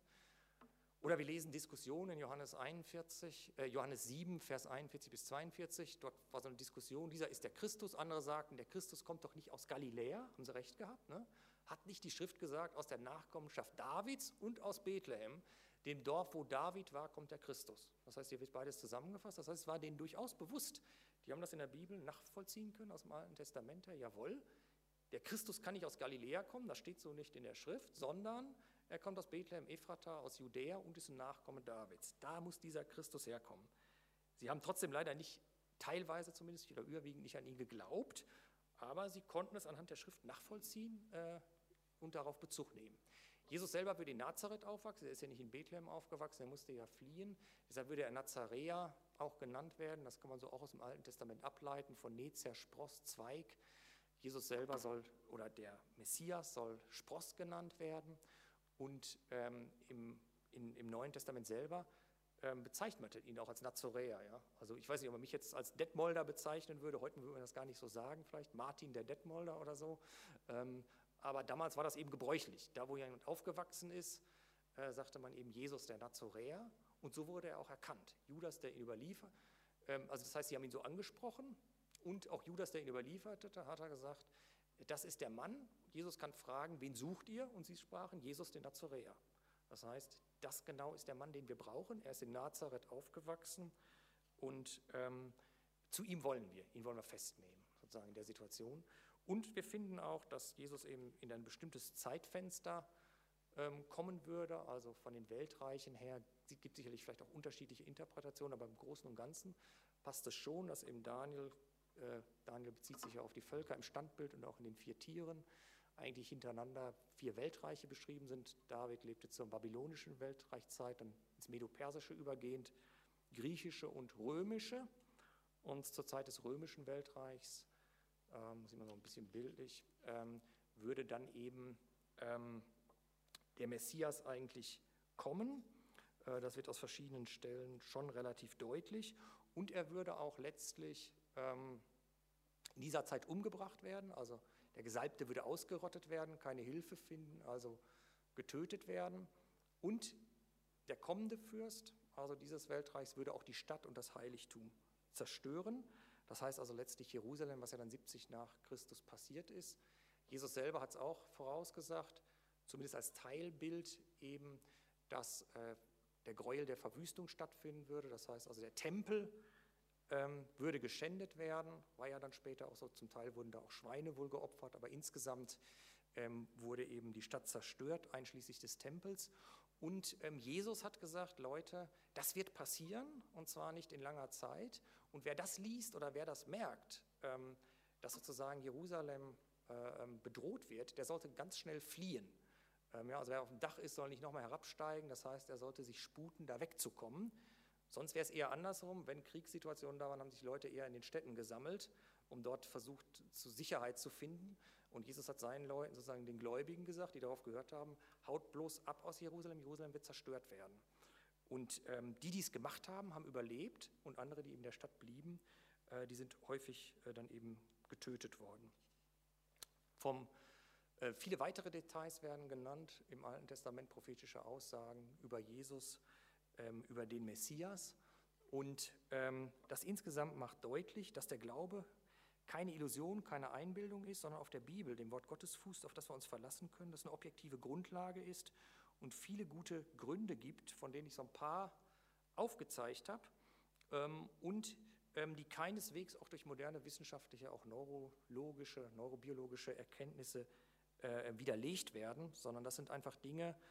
Oder wir lesen Diskussionen in Johannes einundvierzig, äh, Johannes sieben, Vers einundvierzig bis zweiundvierzig. Dort war so eine Diskussion, dieser ist der Christus. Andere sagten, der Christus kommt doch nicht aus Galiläa, haben sie recht gehabt. Ne? Hat nicht die Schrift gesagt, aus der Nachkommenschaft Davids und aus Bethlehem, dem Dorf, wo David war, kommt der Christus. Das heißt, hier wird beides zusammengefasst. Das heißt, es war denen durchaus bewusst. Die haben das in der Bibel nachvollziehen können, aus dem Alten Testament her. Jawohl, der Christus kann nicht aus Galiläa kommen, das steht so nicht in der Schrift, sondern er kommt aus Bethlehem, Ephrata, aus Judäa und ist ein Nachkomme Davids. Da muss dieser Christus herkommen. Sie haben trotzdem leider nicht, teilweise zumindest oder überwiegend nicht an ihn geglaubt, aber sie konnten es anhand der Schrift nachvollziehen äh, und darauf Bezug nehmen. Jesus selber würde in Nazareth aufwachsen, er ist ja nicht in Bethlehem aufgewachsen, er musste ja fliehen, deshalb würde er Nazaräer auch genannt werden, das kann man so auch aus dem Alten Testament ableiten, von Nezer, Spross, Zweig. Jesus selber soll, oder der Messias soll Spross genannt werden und ähm, im, in, im Neuen Testament selber ähm, bezeichnet man ihn auch als Nazoräer. Ja? Also ich weiß nicht, ob man mich jetzt als Detmolder bezeichnen würde, heute würde man das gar nicht so sagen, vielleicht Martin der Detmolder oder so, ähm, aber damals war das eben gebräuchlich. Da, wo jemand aufgewachsen ist, äh, sagte man eben Jesus der Nazoräer und so wurde er auch erkannt. Judas, der ihn überliefert, ähm, also das heißt, sie haben ihn so angesprochen und auch Judas, der ihn überlieferte, hat er gesagt, das ist der Mann. Jesus kann fragen, wen sucht ihr? Und sie sprachen, Jesus den Nazoräer. Das heißt, das genau ist der Mann, den wir brauchen. Er ist in Nazareth aufgewachsen und ähm, zu ihm wollen wir, ihn wollen wir festnehmen, sozusagen in der Situation. Und wir finden auch, dass Jesus eben in ein bestimmtes Zeitfenster ähm, kommen würde, also von den Weltreichen her. Es gibt sicherlich vielleicht auch unterschiedliche Interpretationen, aber im Großen und Ganzen passt es schon, dass eben Daniel, äh, Daniel bezieht sich ja auf die Völker im Standbild und auch in den vier Tieren, eigentlich hintereinander vier Weltreiche beschrieben sind. David lebte zur babylonischen Weltreichzeit, dann ins Medo-Persische übergehend, griechische und römische. Und zur Zeit des römischen Weltreichs, ähm, sehen wir noch ein bisschen bildlich, ähm, würde dann eben ähm, der Messias eigentlich kommen. Äh, das wird aus verschiedenen Stellen schon relativ deutlich. Und er würde auch letztlich ähm, in dieser Zeit umgebracht werden, also der Gesalbte würde ausgerottet werden, keine Hilfe finden, also getötet werden. Und der kommende Fürst, also dieses Weltreichs, würde auch die Stadt und das Heiligtum zerstören. Das heißt also letztlich Jerusalem, was ja dann siebzig nach Christus passiert ist. Jesus selber hat es auch vorausgesagt, zumindest als Teilbild eben, dass äh, der Gräuel der Verwüstung stattfinden würde. Das heißt also der Tempel ähm, würde geschändet werden, war ja dann später auch so, zum Teil wurden da auch Schweine wohl geopfert, aber insgesamt ähm, wurde eben die Stadt zerstört, einschließlich des Tempels. Und ähm, Jesus hat gesagt, Leute, das wird passieren und zwar nicht in langer Zeit. Und wer das liest oder wer das merkt, ähm, dass sozusagen Jerusalem äh, bedroht wird, der sollte ganz schnell fliehen. Ähm, ja, also wer auf dem Dach ist, soll nicht nochmal herabsteigen. Das heißt, er sollte sich sputen, da wegzukommen. Sonst wäre es eher andersrum. Wenn Kriegssituationen da waren, haben sich Leute eher in den Städten gesammelt, um dort versucht, zu Sicherheit zu finden. Und Jesus hat seinen Leuten, sozusagen den Gläubigen gesagt, die darauf gehört haben, haut bloß ab aus Jerusalem, Jerusalem wird zerstört werden. Und ähm, die, die es gemacht haben, haben überlebt und andere, die in der Stadt blieben, äh, die sind häufig äh, dann eben getötet worden. Vom, äh, viele weitere Details werden genannt im Alten Testament, prophetische Aussagen über Jesus, ähm, über den Messias. Und ähm, das insgesamt macht deutlich, dass der Glaube keine Illusion, keine Einbildung ist, sondern auf der Bibel, dem Wort Gottes fußt, auf das wir uns verlassen können, das eine objektive Grundlage ist und viele gute Gründe gibt, von denen ich so ein paar aufgezeigt habe ähm, und ähm, die keineswegs auch durch moderne wissenschaftliche, auch neurologische, neurobiologische Erkenntnisse äh, widerlegt werden, sondern das sind einfach Dinge,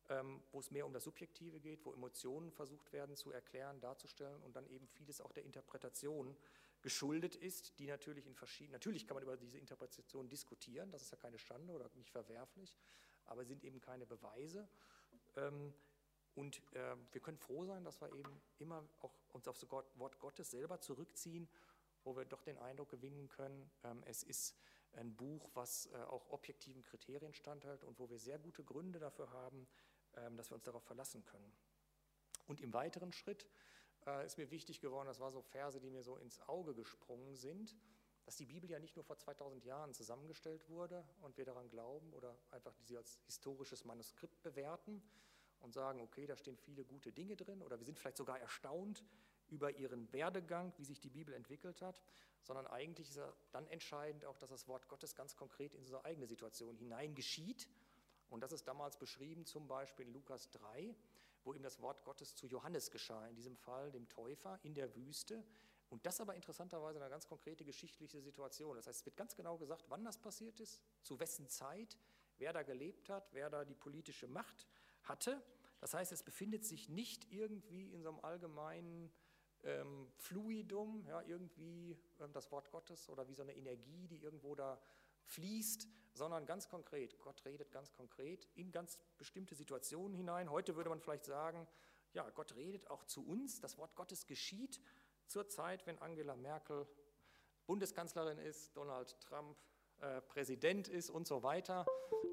ähm, wo es mehr um das Subjektive geht, wo Emotionen versucht werden zu erklären, darzustellen und dann eben vieles auch der Interpretation geschuldet ist, die natürlich in verschiedenen, natürlich kann man über diese Interpretation diskutieren, das ist ja keine Schande oder nicht verwerflich, aber sind eben keine Beweise. Ähm, und äh, wir können froh sein, dass wir eben immer auch uns auf das Wort Gottes selber zurückziehen, wo wir doch den Eindruck gewinnen können, ähm, es ist ein Buch, was äh, auch objektiven Kriterien standhält und wo wir sehr gute Gründe dafür haben, ähm, dass wir uns darauf verlassen können. Und im weiteren Schritt äh, ist mir wichtig geworden, das waren so Verse, die mir so ins Auge gesprungen sind, dass die Bibel ja nicht nur vor zweitausend Jahren zusammengestellt wurde und wir daran glauben oder einfach sie als historisches Manuskript bewerten und sagen, okay, da stehen viele gute Dinge drin oder wir sind vielleicht sogar erstaunt über ihren Werdegang, wie sich die Bibel entwickelt hat, sondern eigentlich ist ja dann entscheidend auch, dass das Wort Gottes ganz konkret in unsere eigene Situation hinein geschieht. Und das ist damals beschrieben, zum Beispiel in Lukas drei, wo eben das Wort Gottes zu Johannes geschah, in diesem Fall dem Täufer in der Wüste. Und das aber interessanterweise eine ganz konkrete geschichtliche Situation. Das heißt, es wird ganz genau gesagt, wann das passiert ist, zu wessen Zeit, wer da gelebt hat, wer da die politische Macht hatte. Das heißt, es befindet sich nicht irgendwie in so einem allgemeinen ähm, Fluidum, ja, irgendwie ähm, das Wort Gottes oder wie so eine Energie, die irgendwo da fließt, sondern ganz konkret. Gott redet ganz konkret in ganz bestimmte Situationen hinein. Heute würde man vielleicht sagen, ja, Gott redet auch zu uns. Das Wort Gottes geschieht zur Zeit, wenn Angela Merkel Bundeskanzlerin ist, Donald Trump äh, Präsident ist und so weiter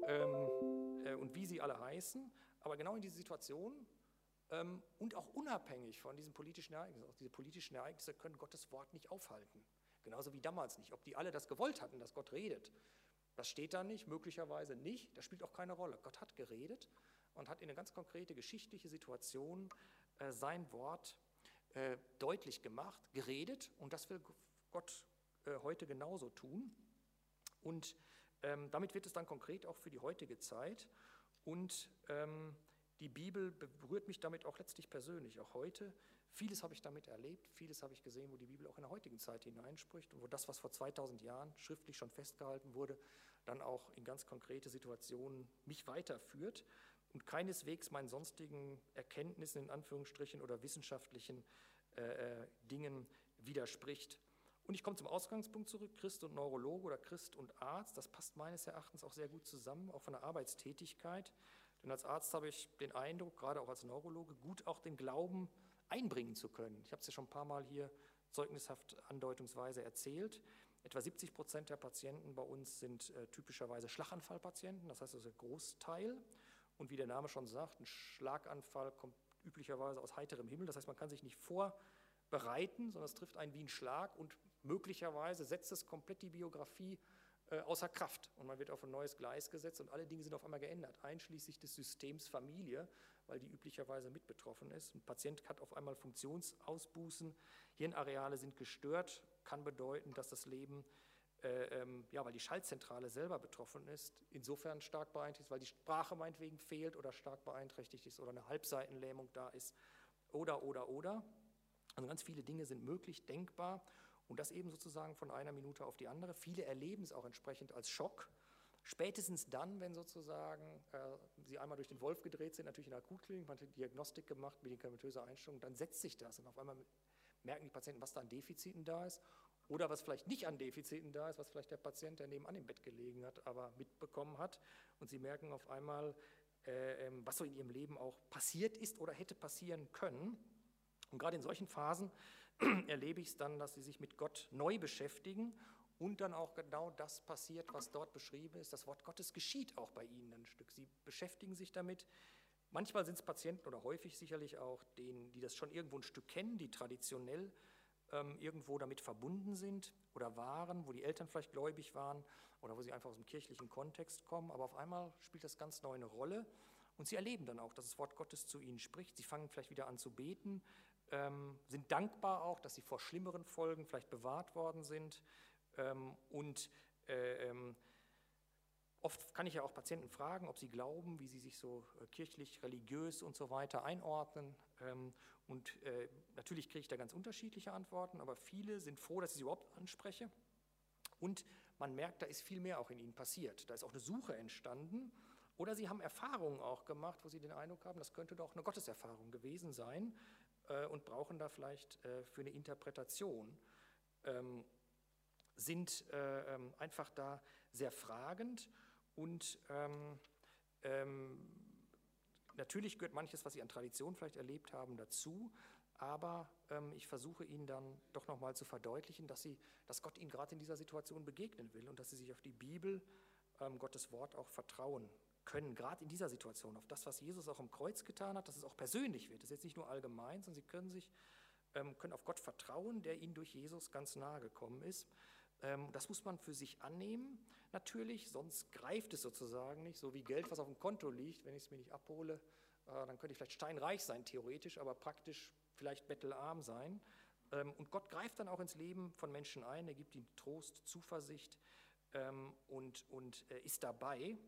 ähm, äh, und wie sie alle heißen. Aber genau in diese Situation ähm, und auch unabhängig von diesen politischen Ereignissen, auch diese politischen Ereignisse können Gottes Wort nicht aufhalten. Genauso wie damals nicht. Ob die alle das gewollt hatten, dass Gott redet, das steht da nicht, möglicherweise nicht, das spielt auch keine Rolle. Gott hat geredet und hat in eine ganz konkrete geschichtliche Situation äh, sein Wort äh, deutlich gemacht, geredet, und das will Gott äh, heute genauso tun. Und ähm, damit wird es dann konkret auch für die heutige Zeit. Und ähm, die Bibel berührt mich damit auch letztlich persönlich, auch heute. Vieles habe ich damit erlebt, vieles habe ich gesehen, wo die Bibel auch in der heutigen Zeit hineinspricht und wo das, was vor zweitausend Jahren schriftlich schon festgehalten wurde, dann auch in ganz konkrete Situationen mich weiterführt und keineswegs meinen sonstigen Erkenntnissen in Anführungsstrichen oder wissenschaftlichen äh, äh, Dingen widerspricht. Und ich komme zum Ausgangspunkt zurück, Christ und Neurologe oder Christ und Arzt, das passt meines Erachtens auch sehr gut zusammen, auch von der Arbeitstätigkeit. Denn als Arzt habe ich den Eindruck, gerade auch als Neurologe, gut auch den Glauben einbringen zu können. Ich habe es ja schon ein paar Mal hier zeugnishaft andeutungsweise erzählt. Etwa siebzig Prozent der Patienten bei uns sind äh, typischerweise Schlaganfallpatienten, das heißt, das ist ein Großteil. Und wie der Name schon sagt, ein Schlaganfall kommt üblicherweise aus heiterem Himmel, das heißt, man kann sich nicht vorbereiten, sondern es trifft einen wie ein Schlag und möglicherweise setzt es komplett die Biografie äh, außer Kraft und man wird auf ein neues Gleis gesetzt und alle Dinge sind auf einmal geändert, einschließlich des Systems Familie, weil die üblicherweise mit betroffen ist. Ein Patient hat auf einmal Funktionsausbußen, Hirnareale sind gestört, kann bedeuten, dass das Leben, äh, ähm, ja, weil die Schaltzentrale selber betroffen ist, insofern stark beeinträchtigt ist, weil die Sprache meinetwegen fehlt oder stark beeinträchtigt ist oder eine Halbseitenlähmung da ist oder, oder, oder. Also ganz viele Dinge sind möglich, denkbar und das eben sozusagen von einer Minute auf die andere. Viele erleben es auch entsprechend als Schock. Spätestens dann, wenn sozusagen äh, sie einmal durch den Wolf gedreht sind, natürlich in der Akutklinik, man hat die Diagnostik gemacht, medikamentöse Einstellung, dann setzt sich das und auf einmal merken die Patienten, was da an Defiziten da ist oder was vielleicht nicht an Defiziten da ist, was vielleicht der Patient, der nebenan im Bett gelegen hat, aber mitbekommen hat und sie merken auf einmal, äh, was so in ihrem Leben auch passiert ist oder hätte passieren können. Und gerade in solchen Phasen erlebe ich es dann, dass sie sich mit Gott neu beschäftigen und dann auch genau das passiert, was dort beschrieben ist. Das Wort Gottes geschieht auch bei ihnen ein Stück. Sie beschäftigen sich damit. Manchmal sind es Patienten oder häufig sicherlich auch denen, die das schon irgendwo ein Stück kennen, die traditionell ähm, irgendwo damit verbunden sind oder waren, wo die Eltern vielleicht gläubig waren oder wo sie einfach aus dem kirchlichen Kontext kommen. Aber auf einmal spielt das ganz neu eine Rolle und sie erleben dann auch, dass das Wort Gottes zu ihnen spricht. Sie fangen vielleicht wieder an zu beten, ähm, sind dankbar auch, dass sie vor schlimmeren Folgen vielleicht bewahrt worden sind. Ähm, und äh, ähm, oft kann ich ja auch Patienten fragen, ob sie glauben, wie sie sich so äh, kirchlich, religiös und so weiter einordnen. Ähm, und äh, natürlich kriege ich da ganz unterschiedliche Antworten, aber viele sind froh, dass ich sie überhaupt anspreche. Und man merkt, da ist viel mehr auch in ihnen passiert. Da ist auch eine Suche entstanden Oder sie haben Erfahrungen auch gemacht, wo sie den Eindruck haben, das könnte doch eine Gotteserfahrung gewesen sein äh, und brauchen da vielleicht äh, für eine Interpretation, ähm, sind äh, ähm, einfach da sehr fragend und ähm, ähm, natürlich gehört manches, was sie an Tradition vielleicht erlebt haben, dazu, aber ähm, ich versuche ihnen dann doch nochmal zu verdeutlichen, dass, sie, dass Gott ihnen gerade in dieser Situation begegnen will und dass sie sich auf die Bibel, ähm, Gottes Wort auch vertrauen können, gerade in dieser Situation, auf das, was Jesus auch am Kreuz getan hat, dass es auch persönlich wird. Das ist jetzt nicht nur allgemein, sondern sie können sich ähm, können auf Gott vertrauen, der ihnen durch Jesus ganz nahe gekommen ist. Ähm, das muss man für sich annehmen, natürlich, sonst greift es sozusagen nicht, so wie Geld, was auf dem Konto liegt, wenn ich es mir nicht abhole, äh, dann könnte ich vielleicht steinreich sein, theoretisch, aber praktisch vielleicht bettelarm sein. Ähm, und Gott greift dann auch ins Leben von Menschen ein, er gibt ihnen Trost, Zuversicht ähm, und, und äh, ist dabei.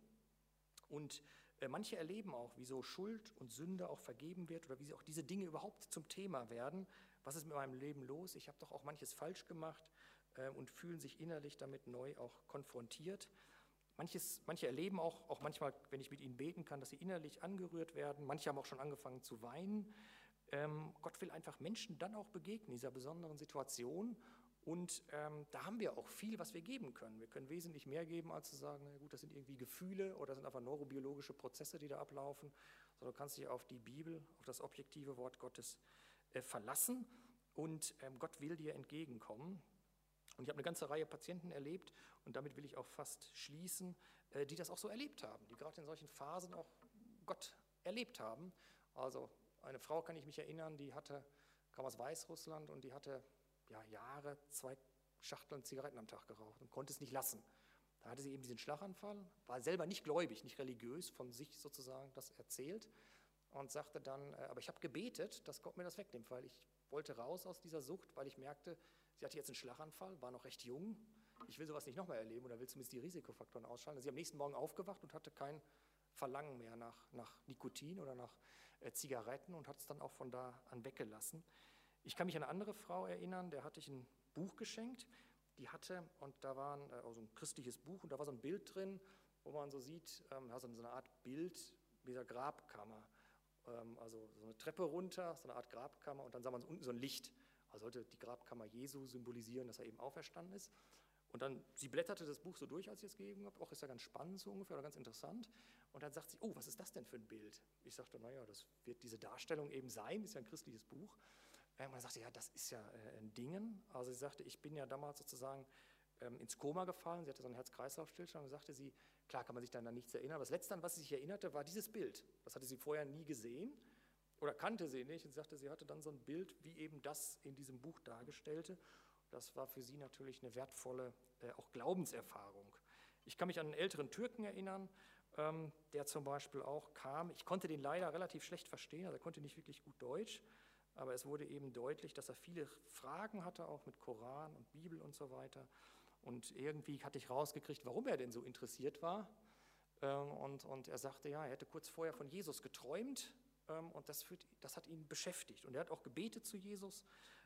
Und äh, manche erleben auch, wie so Schuld und Sünde auch vergeben wird oder wie sie auch diese Dinge überhaupt zum Thema werden. Was ist mit meinem Leben los? Ich habe doch auch manches falsch gemacht äh, und fühlen sich innerlich damit neu auch konfrontiert. Manches, manche erleben auch, auch manchmal, wenn ich mit ihnen beten kann, dass sie innerlich angerührt werden. Manche haben auch schon angefangen zu weinen. Ähm, Gott will einfach Menschen dann auch begegnen, dieser besonderen Situation. Und ähm, da haben wir auch viel, was wir geben können. Wir können wesentlich mehr geben, als zu sagen, na gut, das sind irgendwie Gefühle oder das sind einfach neurobiologische Prozesse, die da ablaufen. Sondern du kannst dich auf die Bibel, auf das objektive Wort Gottes äh, verlassen und ähm, Gott will dir entgegenkommen. Und ich habe eine ganze Reihe Patienten erlebt und damit will ich auch fast schließen, äh, die das auch so erlebt haben, die gerade in solchen Phasen auch Gott erlebt haben. Also eine Frau, kann ich mich erinnern, die hatte, kam aus Weißrussland und die hatte ja, Jahre zwei Schachteln Zigaretten am Tag geraucht und konnte es nicht lassen. Da hatte sie eben diesen Schlaganfall, war selber nicht gläubig, nicht religiös, von sich sozusagen das erzählt und sagte dann, äh, aber ich habe gebetet, dass Gott mir das wegnimmt, weil ich wollte raus aus dieser Sucht, weil ich merkte, sie hatte jetzt einen Schlaganfall, war noch recht jung, ich will sowas nicht nochmal erleben oder will zumindest die Risikofaktoren ausschalten. Sie ist am nächsten Morgen aufgewacht und hatte kein Verlangen mehr nach, nach Nikotin oder nach äh, Zigaretten und hat es dann auch von da an weggelassen. Ich kann mich an eine andere Frau erinnern, der hatte ich ein Buch geschenkt, die hatte, und da war ein, also ein christliches Buch, und da war so ein Bild drin, wo man so sieht, ähm, also so eine Art Bild dieser Grabkammer, ähm, also so eine Treppe runter, so eine Art Grabkammer, und dann sah man unten so ein Licht, also sollte die Grabkammer Jesu symbolisieren, dass er eben auferstanden ist. Und dann, sie blätterte das Buch so durch, als ich es gegeben habe, auch ist ja ganz spannend so ungefähr oder ganz interessant. Und dann sagt sie, oh, was ist das denn für ein Bild? Ich sagte, naja, das wird diese Darstellung eben sein, ist ja ein christliches Buch. Und dann sagte sie, ja, das ist ja äh, ein Dingen. Also sie sagte, ich bin ja damals sozusagen ähm, ins Koma gefallen, sie hatte so einen Herz-Kreislauf-Stillstand und sagte sie, klar kann man sich dann an nichts erinnern, aber das Letzte, an was sie sich erinnerte, war dieses Bild. Das hatte sie vorher nie gesehen oder kannte sie nicht und sagte, sie hatte dann so ein Bild, wie eben das in diesem Buch dargestellte. Das war für sie natürlich eine wertvolle äh, auch Glaubenserfahrung. Ich kann mich an einen älteren Türken erinnern, ähm, der zum Beispiel auch kam. Ich konnte den leider relativ schlecht verstehen, also er konnte nicht wirklich gut Deutsch, aber es wurde eben deutlich, dass er viele Fragen hatte, auch mit Koran und Bibel und so weiter. Und irgendwie hatte ich rausgekriegt, warum er denn so interessiert war. Ähm, und, und er sagte, ja, er hätte kurz vorher von Jesus geträumt ähm, und das, führt, das hat ihn beschäftigt. Und er hat auch gebetet zu Jesus.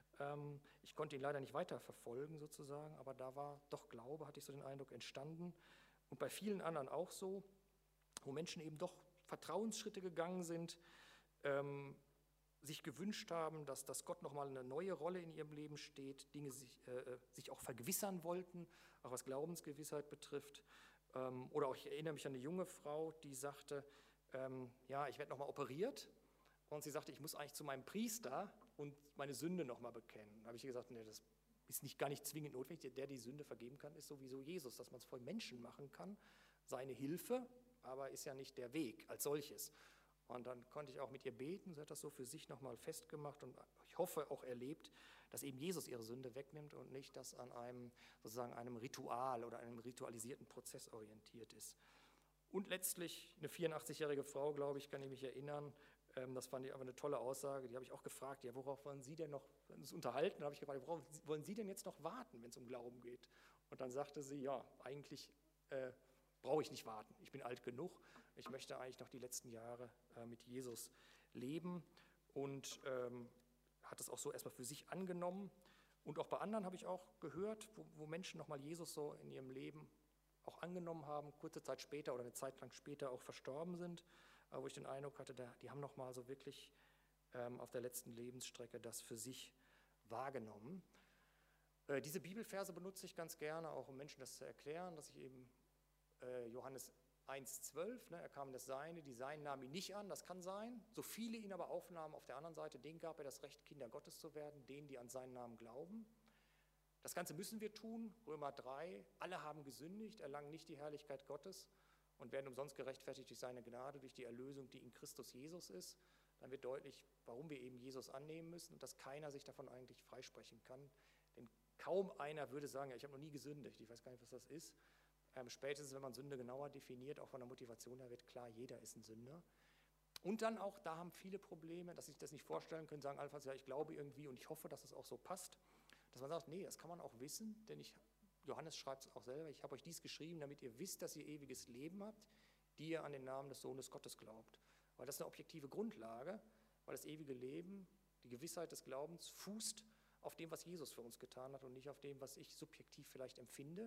Ich konnte ihn leider nicht weiter verfolgen sozusagen, aber da war doch Glaube, hatte ich so den Eindruck, entstanden. Und bei vielen anderen auch so, wo Menschen eben doch Vertrauensschritte gegangen sind, ähm, sich gewünscht haben, dass, dass Gott nochmal eine neue Rolle in ihrem Leben steht, Dinge sich, äh, sich auch vergewissern wollten, auch was Glaubensgewissheit betrifft. Ähm, oder auch, ich erinnere mich an eine junge Frau, die sagte, ähm, ja, ich werde nochmal operiert. Und sie sagte, ich muss eigentlich zu meinem Priester und meine Sünde nochmal bekennen. Da habe ich gesagt, nee, das ist nicht, gar nicht zwingend notwendig. Der die Sünde vergeben kann, ist sowieso Jesus, dass man es voll Menschen machen kann. Seine Hilfe, aber ist ja nicht der Weg als solches. Und dann konnte ich auch mit ihr beten. Sie hat das so für sich nochmal festgemacht und ich hoffe auch erlebt, dass eben Jesus ihre Sünde wegnimmt und nicht, dass an einem sozusagen einem Ritual oder einem ritualisierten Prozess orientiert ist. Und letztlich eine vierundachtzigjährige Frau, glaube ich, kann ich mich erinnern. Das fand ich aber eine tolle Aussage, die habe ich auch gefragt, ja, worauf wollen Sie denn noch, wenn uns unterhalten, da habe ich gefragt, worauf wollen Sie denn jetzt noch warten, wenn es um Glauben geht? Und dann sagte sie, ja, eigentlich äh, brauche ich nicht warten, ich bin alt genug, ich möchte eigentlich noch die letzten Jahre äh, mit Jesus leben und ähm, hat das auch so erstmal für sich angenommen. Und auch bei anderen habe ich auch gehört, wo, wo Menschen nochmal Jesus so in ihrem Leben auch angenommen haben, kurze Zeit später oder eine Zeit lang später auch verstorben sind, wo ich den Eindruck hatte, die haben nochmal so wirklich ähm, auf der letzten Lebensstrecke das für sich wahrgenommen. Äh, diese Bibelverse benutze ich ganz gerne, auch um Menschen das zu erklären, dass ich eben äh, Johannes eins zwölf, ne, er kam in das Seine, die Seinen nahmen ihn nicht an, das kann sein. So viele ihn aber aufnahmen auf der anderen Seite, denen gab er das Recht, Kinder Gottes zu werden, denen, die an seinen Namen glauben. Das Ganze müssen wir tun, Römer drei, alle haben gesündigt, erlangen nicht die Herrlichkeit Gottes und werden umsonst gerechtfertigt durch seine Gnade, durch die Erlösung, die in Christus Jesus ist. Dann wird deutlich, warum wir eben Jesus annehmen müssen und dass keiner sich davon eigentlich freisprechen kann. Denn kaum einer würde sagen, ja, ich habe noch nie gesündigt, ich weiß gar nicht, was das ist. Ähm, spätestens, wenn man Sünde genauer definiert, auch von der Motivation her, wird klar, jeder ist ein Sünder. Und dann auch, da haben viele Probleme, dass sie sich das nicht vorstellen können, sagen allenfalls, ja, ich glaube irgendwie und ich hoffe, dass es auch so passt. Dass man sagt, nee, das kann man auch wissen, denn ich, Johannes schreibt es auch selber, ich habe euch dies geschrieben, damit ihr wisst, dass ihr ewiges Leben habt, die ihr an den Namen des Sohnes Gottes glaubt. Weil das ist eine objektive Grundlage, weil das ewige Leben, die Gewissheit des Glaubens fußt auf dem, was Jesus für uns getan hat und nicht auf dem, was ich subjektiv vielleicht empfinde.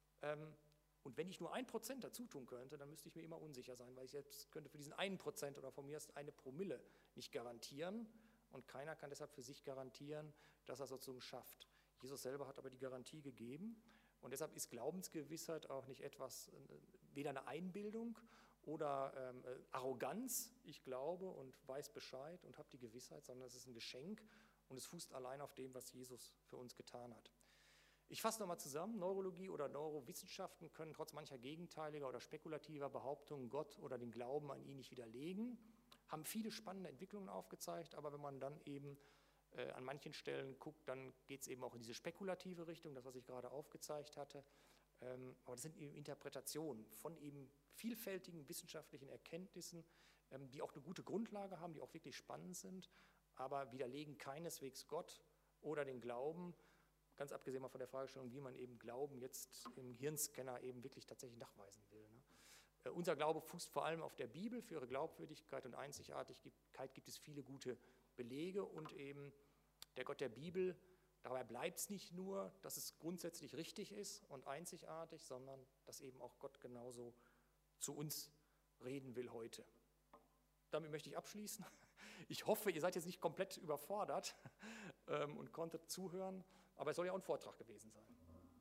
Und wenn ich nur ein Prozent dazu tun könnte, dann müsste ich mir immer unsicher sein, weil ich selbst könnte für diesen einen Prozent oder von mir aus eine Promille nicht garantieren und keiner kann deshalb für sich garantieren, dass er es sozusagen schafft. Jesus selber hat aber die Garantie gegeben und deshalb ist Glaubensgewissheit auch nicht etwas, weder eine Einbildung oder ähm, Arroganz, ich glaube und weiß Bescheid und habe die Gewissheit, sondern es ist ein Geschenk und es fußt allein auf dem, was Jesus für uns getan hat. Ich fasse nochmal zusammen, Neurologie oder Neurowissenschaften können trotz mancher gegenteiliger oder spekulativer Behauptungen Gott oder den Glauben an ihn nicht widerlegen, haben viele spannende Entwicklungen aufgezeigt, aber wenn man dann eben äh, an manchen Stellen guckt, dann geht es eben auch in diese spekulative Richtung, das, was ich gerade aufgezeigt hatte. Ähm, aber das sind eben Interpretationen von eben vielfältigen wissenschaftlichen Erkenntnissen, ähm, die auch eine gute Grundlage haben, die auch wirklich spannend sind, aber widerlegen keineswegs Gott oder den Glauben, ganz abgesehen mal von der Fragestellung, wie man eben Glauben jetzt im Hirnscanner eben wirklich tatsächlich nachweisen will. Ne? Äh, unser Glaube fußt vor allem auf der Bibel. Für ihre Glaubwürdigkeit und Einzigartigkeit gibt es viele gute Belege und eben der Gott der Bibel, dabei bleibt es nicht nur, dass es grundsätzlich richtig ist und einzigartig, sondern dass eben auch Gott genauso zu uns reden will heute. Damit möchte ich abschließen. Ich hoffe, ihr seid jetzt nicht komplett überfordert ähm, und konntet zuhören, aber es soll ja auch ein Vortrag gewesen sein.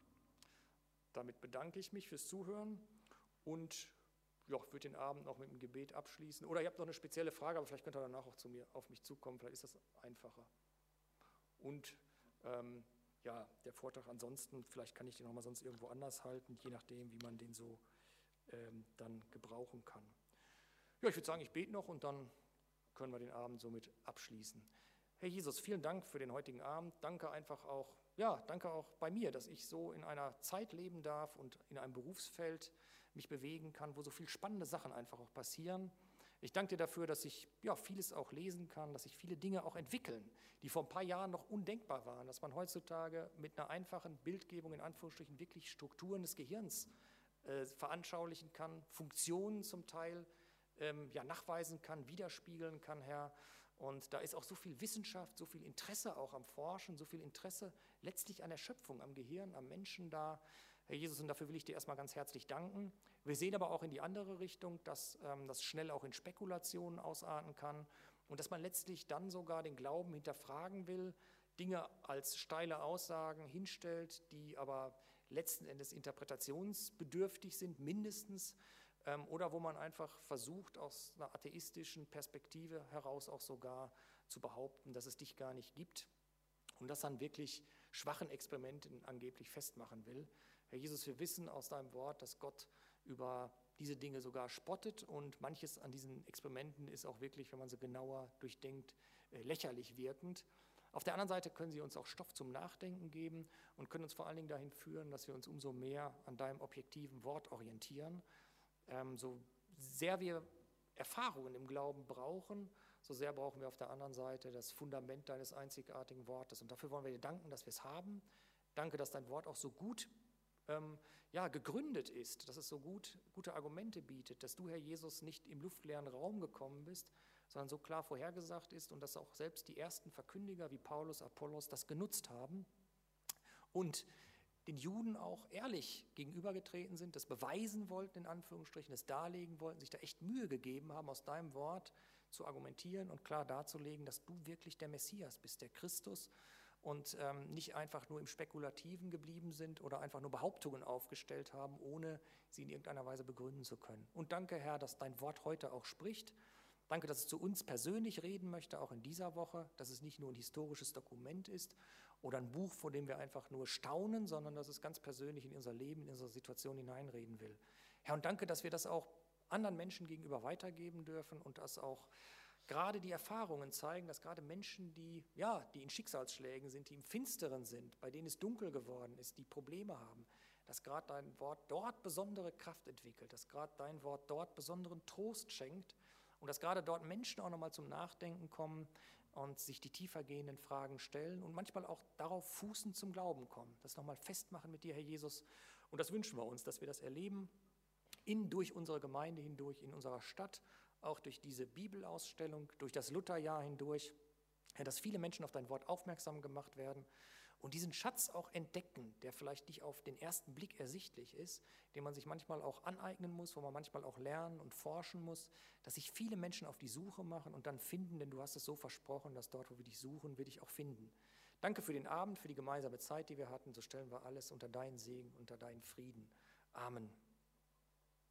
Damit bedanke ich mich fürs Zuhören und ja, würde den Abend noch mit dem Gebet abschließen. Oder ihr habt noch eine spezielle Frage, aber vielleicht könnt ihr danach auch zu mir, auf mich zukommen, vielleicht ist das einfacher. Und ähm, ja, der Vortrag ansonsten, vielleicht kann ich den nochmal sonst irgendwo anders halten, je nachdem, wie man den so ähm, dann gebrauchen kann. Ja, ich würde sagen, ich bete noch und dann können wir den Abend somit abschließen. Herr Jesus, vielen Dank für den heutigen Abend. Danke einfach auch, ja, danke auch bei mir, dass ich so in einer Zeit leben darf und in einem Berufsfeld mich bewegen kann, wo so viele spannende Sachen einfach auch passieren. Ich danke dir dafür, dass ich ja, vieles auch lesen kann, dass sich viele Dinge auch entwickeln, die vor ein paar Jahren noch undenkbar waren, dass man heutzutage mit einer einfachen Bildgebung in Anführungsstrichen wirklich Strukturen des Gehirns äh, veranschaulichen kann, Funktionen zum Teil ähm, ja, nachweisen kann, widerspiegeln kann, Herr. Und da ist auch so viel Wissenschaft, so viel Interesse auch am Forschen, so viel Interesse letztlich an der Schöpfung, am Gehirn, am Menschen da. Herr Jesus, und dafür will ich dir erstmal ganz herzlich danken. Wir sehen aber auch in die andere Richtung, dass ähm, das schnell auch in Spekulationen ausarten kann und dass man letztlich dann sogar den Glauben hinterfragen will, Dinge als steile Aussagen hinstellt, die aber letzten Endes interpretationsbedürftig sind, mindestens, ähm, oder wo man einfach versucht, aus einer atheistischen Perspektive heraus auch sogar zu behaupten, dass es dich gar nicht gibt und das dann wirklich schwachen Experimenten angeblich festmachen will. Herr Jesus, wir wissen aus deinem Wort, dass Gott über diese Dinge sogar spottet und manches an diesen Experimenten ist auch wirklich, wenn man sie genauer durchdenkt, lächerlich wirkend. Auf der anderen Seite können sie uns auch Stoff zum Nachdenken geben und können uns vor allen Dingen dahin führen, dass wir uns umso mehr an deinem objektiven Wort orientieren. Ähm, so sehr wir Erfahrungen im Glauben brauchen, so sehr brauchen wir auf der anderen Seite das Fundament deines einzigartigen Wortes. Und dafür wollen wir dir danken, dass wir es haben. Danke, dass dein Wort auch so gut ähm, ja, gegründet ist, dass es so gut, gute Argumente bietet, dass du, Herr Jesus, nicht im luftleeren Raum gekommen bist, sondern so klar vorhergesagt ist und dass auch selbst die ersten Verkündiger wie Paulus, Apollos das genutzt haben und den Juden auch ehrlich gegenübergetreten sind, das beweisen wollten, in Anführungsstrichen, das darlegen wollten, sich da echt Mühe gegeben haben, aus deinem Wort zu argumentieren und klar darzulegen, dass du wirklich der Messias bist, der Christus, und ähm, nicht einfach nur im Spekulativen geblieben sind oder einfach nur Behauptungen aufgestellt haben, ohne sie in irgendeiner Weise begründen zu können. Und danke, Herr, dass dein Wort heute auch spricht. Danke, dass es zu uns persönlich reden möchte, auch in dieser Woche, dass es nicht nur ein historisches Dokument ist oder ein Buch, vor dem wir einfach nur staunen, sondern dass es ganz persönlich in unser Leben, in unsere Situation hineinreden will. Herr, und danke, dass wir das auch anderen Menschen gegenüber weitergeben dürfen und dass auch gerade die Erfahrungen zeigen, dass gerade Menschen, die, ja, die in Schicksalsschlägen sind, die im Finsteren sind, bei denen es dunkel geworden ist, die Probleme haben, dass gerade dein Wort dort besondere Kraft entwickelt, dass gerade dein Wort dort besonderen Trost schenkt und dass gerade dort Menschen auch nochmal zum Nachdenken kommen und sich die tiefergehenden Fragen stellen und manchmal auch darauf fußend zum Glauben kommen, das nochmal festmachen mit dir, Herr Jesus. Und das wünschen wir uns, dass wir das erleben, in, durch unsere Gemeinde hindurch, in unserer Stadt, auch durch diese Bibelausstellung, durch das Lutherjahr hindurch, ja, dass viele Menschen auf dein Wort aufmerksam gemacht werden und diesen Schatz auch entdecken, der vielleicht nicht auf den ersten Blick ersichtlich ist, den man sich manchmal auch aneignen muss, wo man manchmal auch lernen und forschen muss, dass sich viele Menschen auf die Suche machen und dann finden, denn du hast es so versprochen, dass dort, wo wir dich suchen, wir dich auch finden. Danke für den Abend, für die gemeinsame Zeit, die wir hatten. So stellen wir alles unter deinen Segen, unter deinen Frieden. Amen.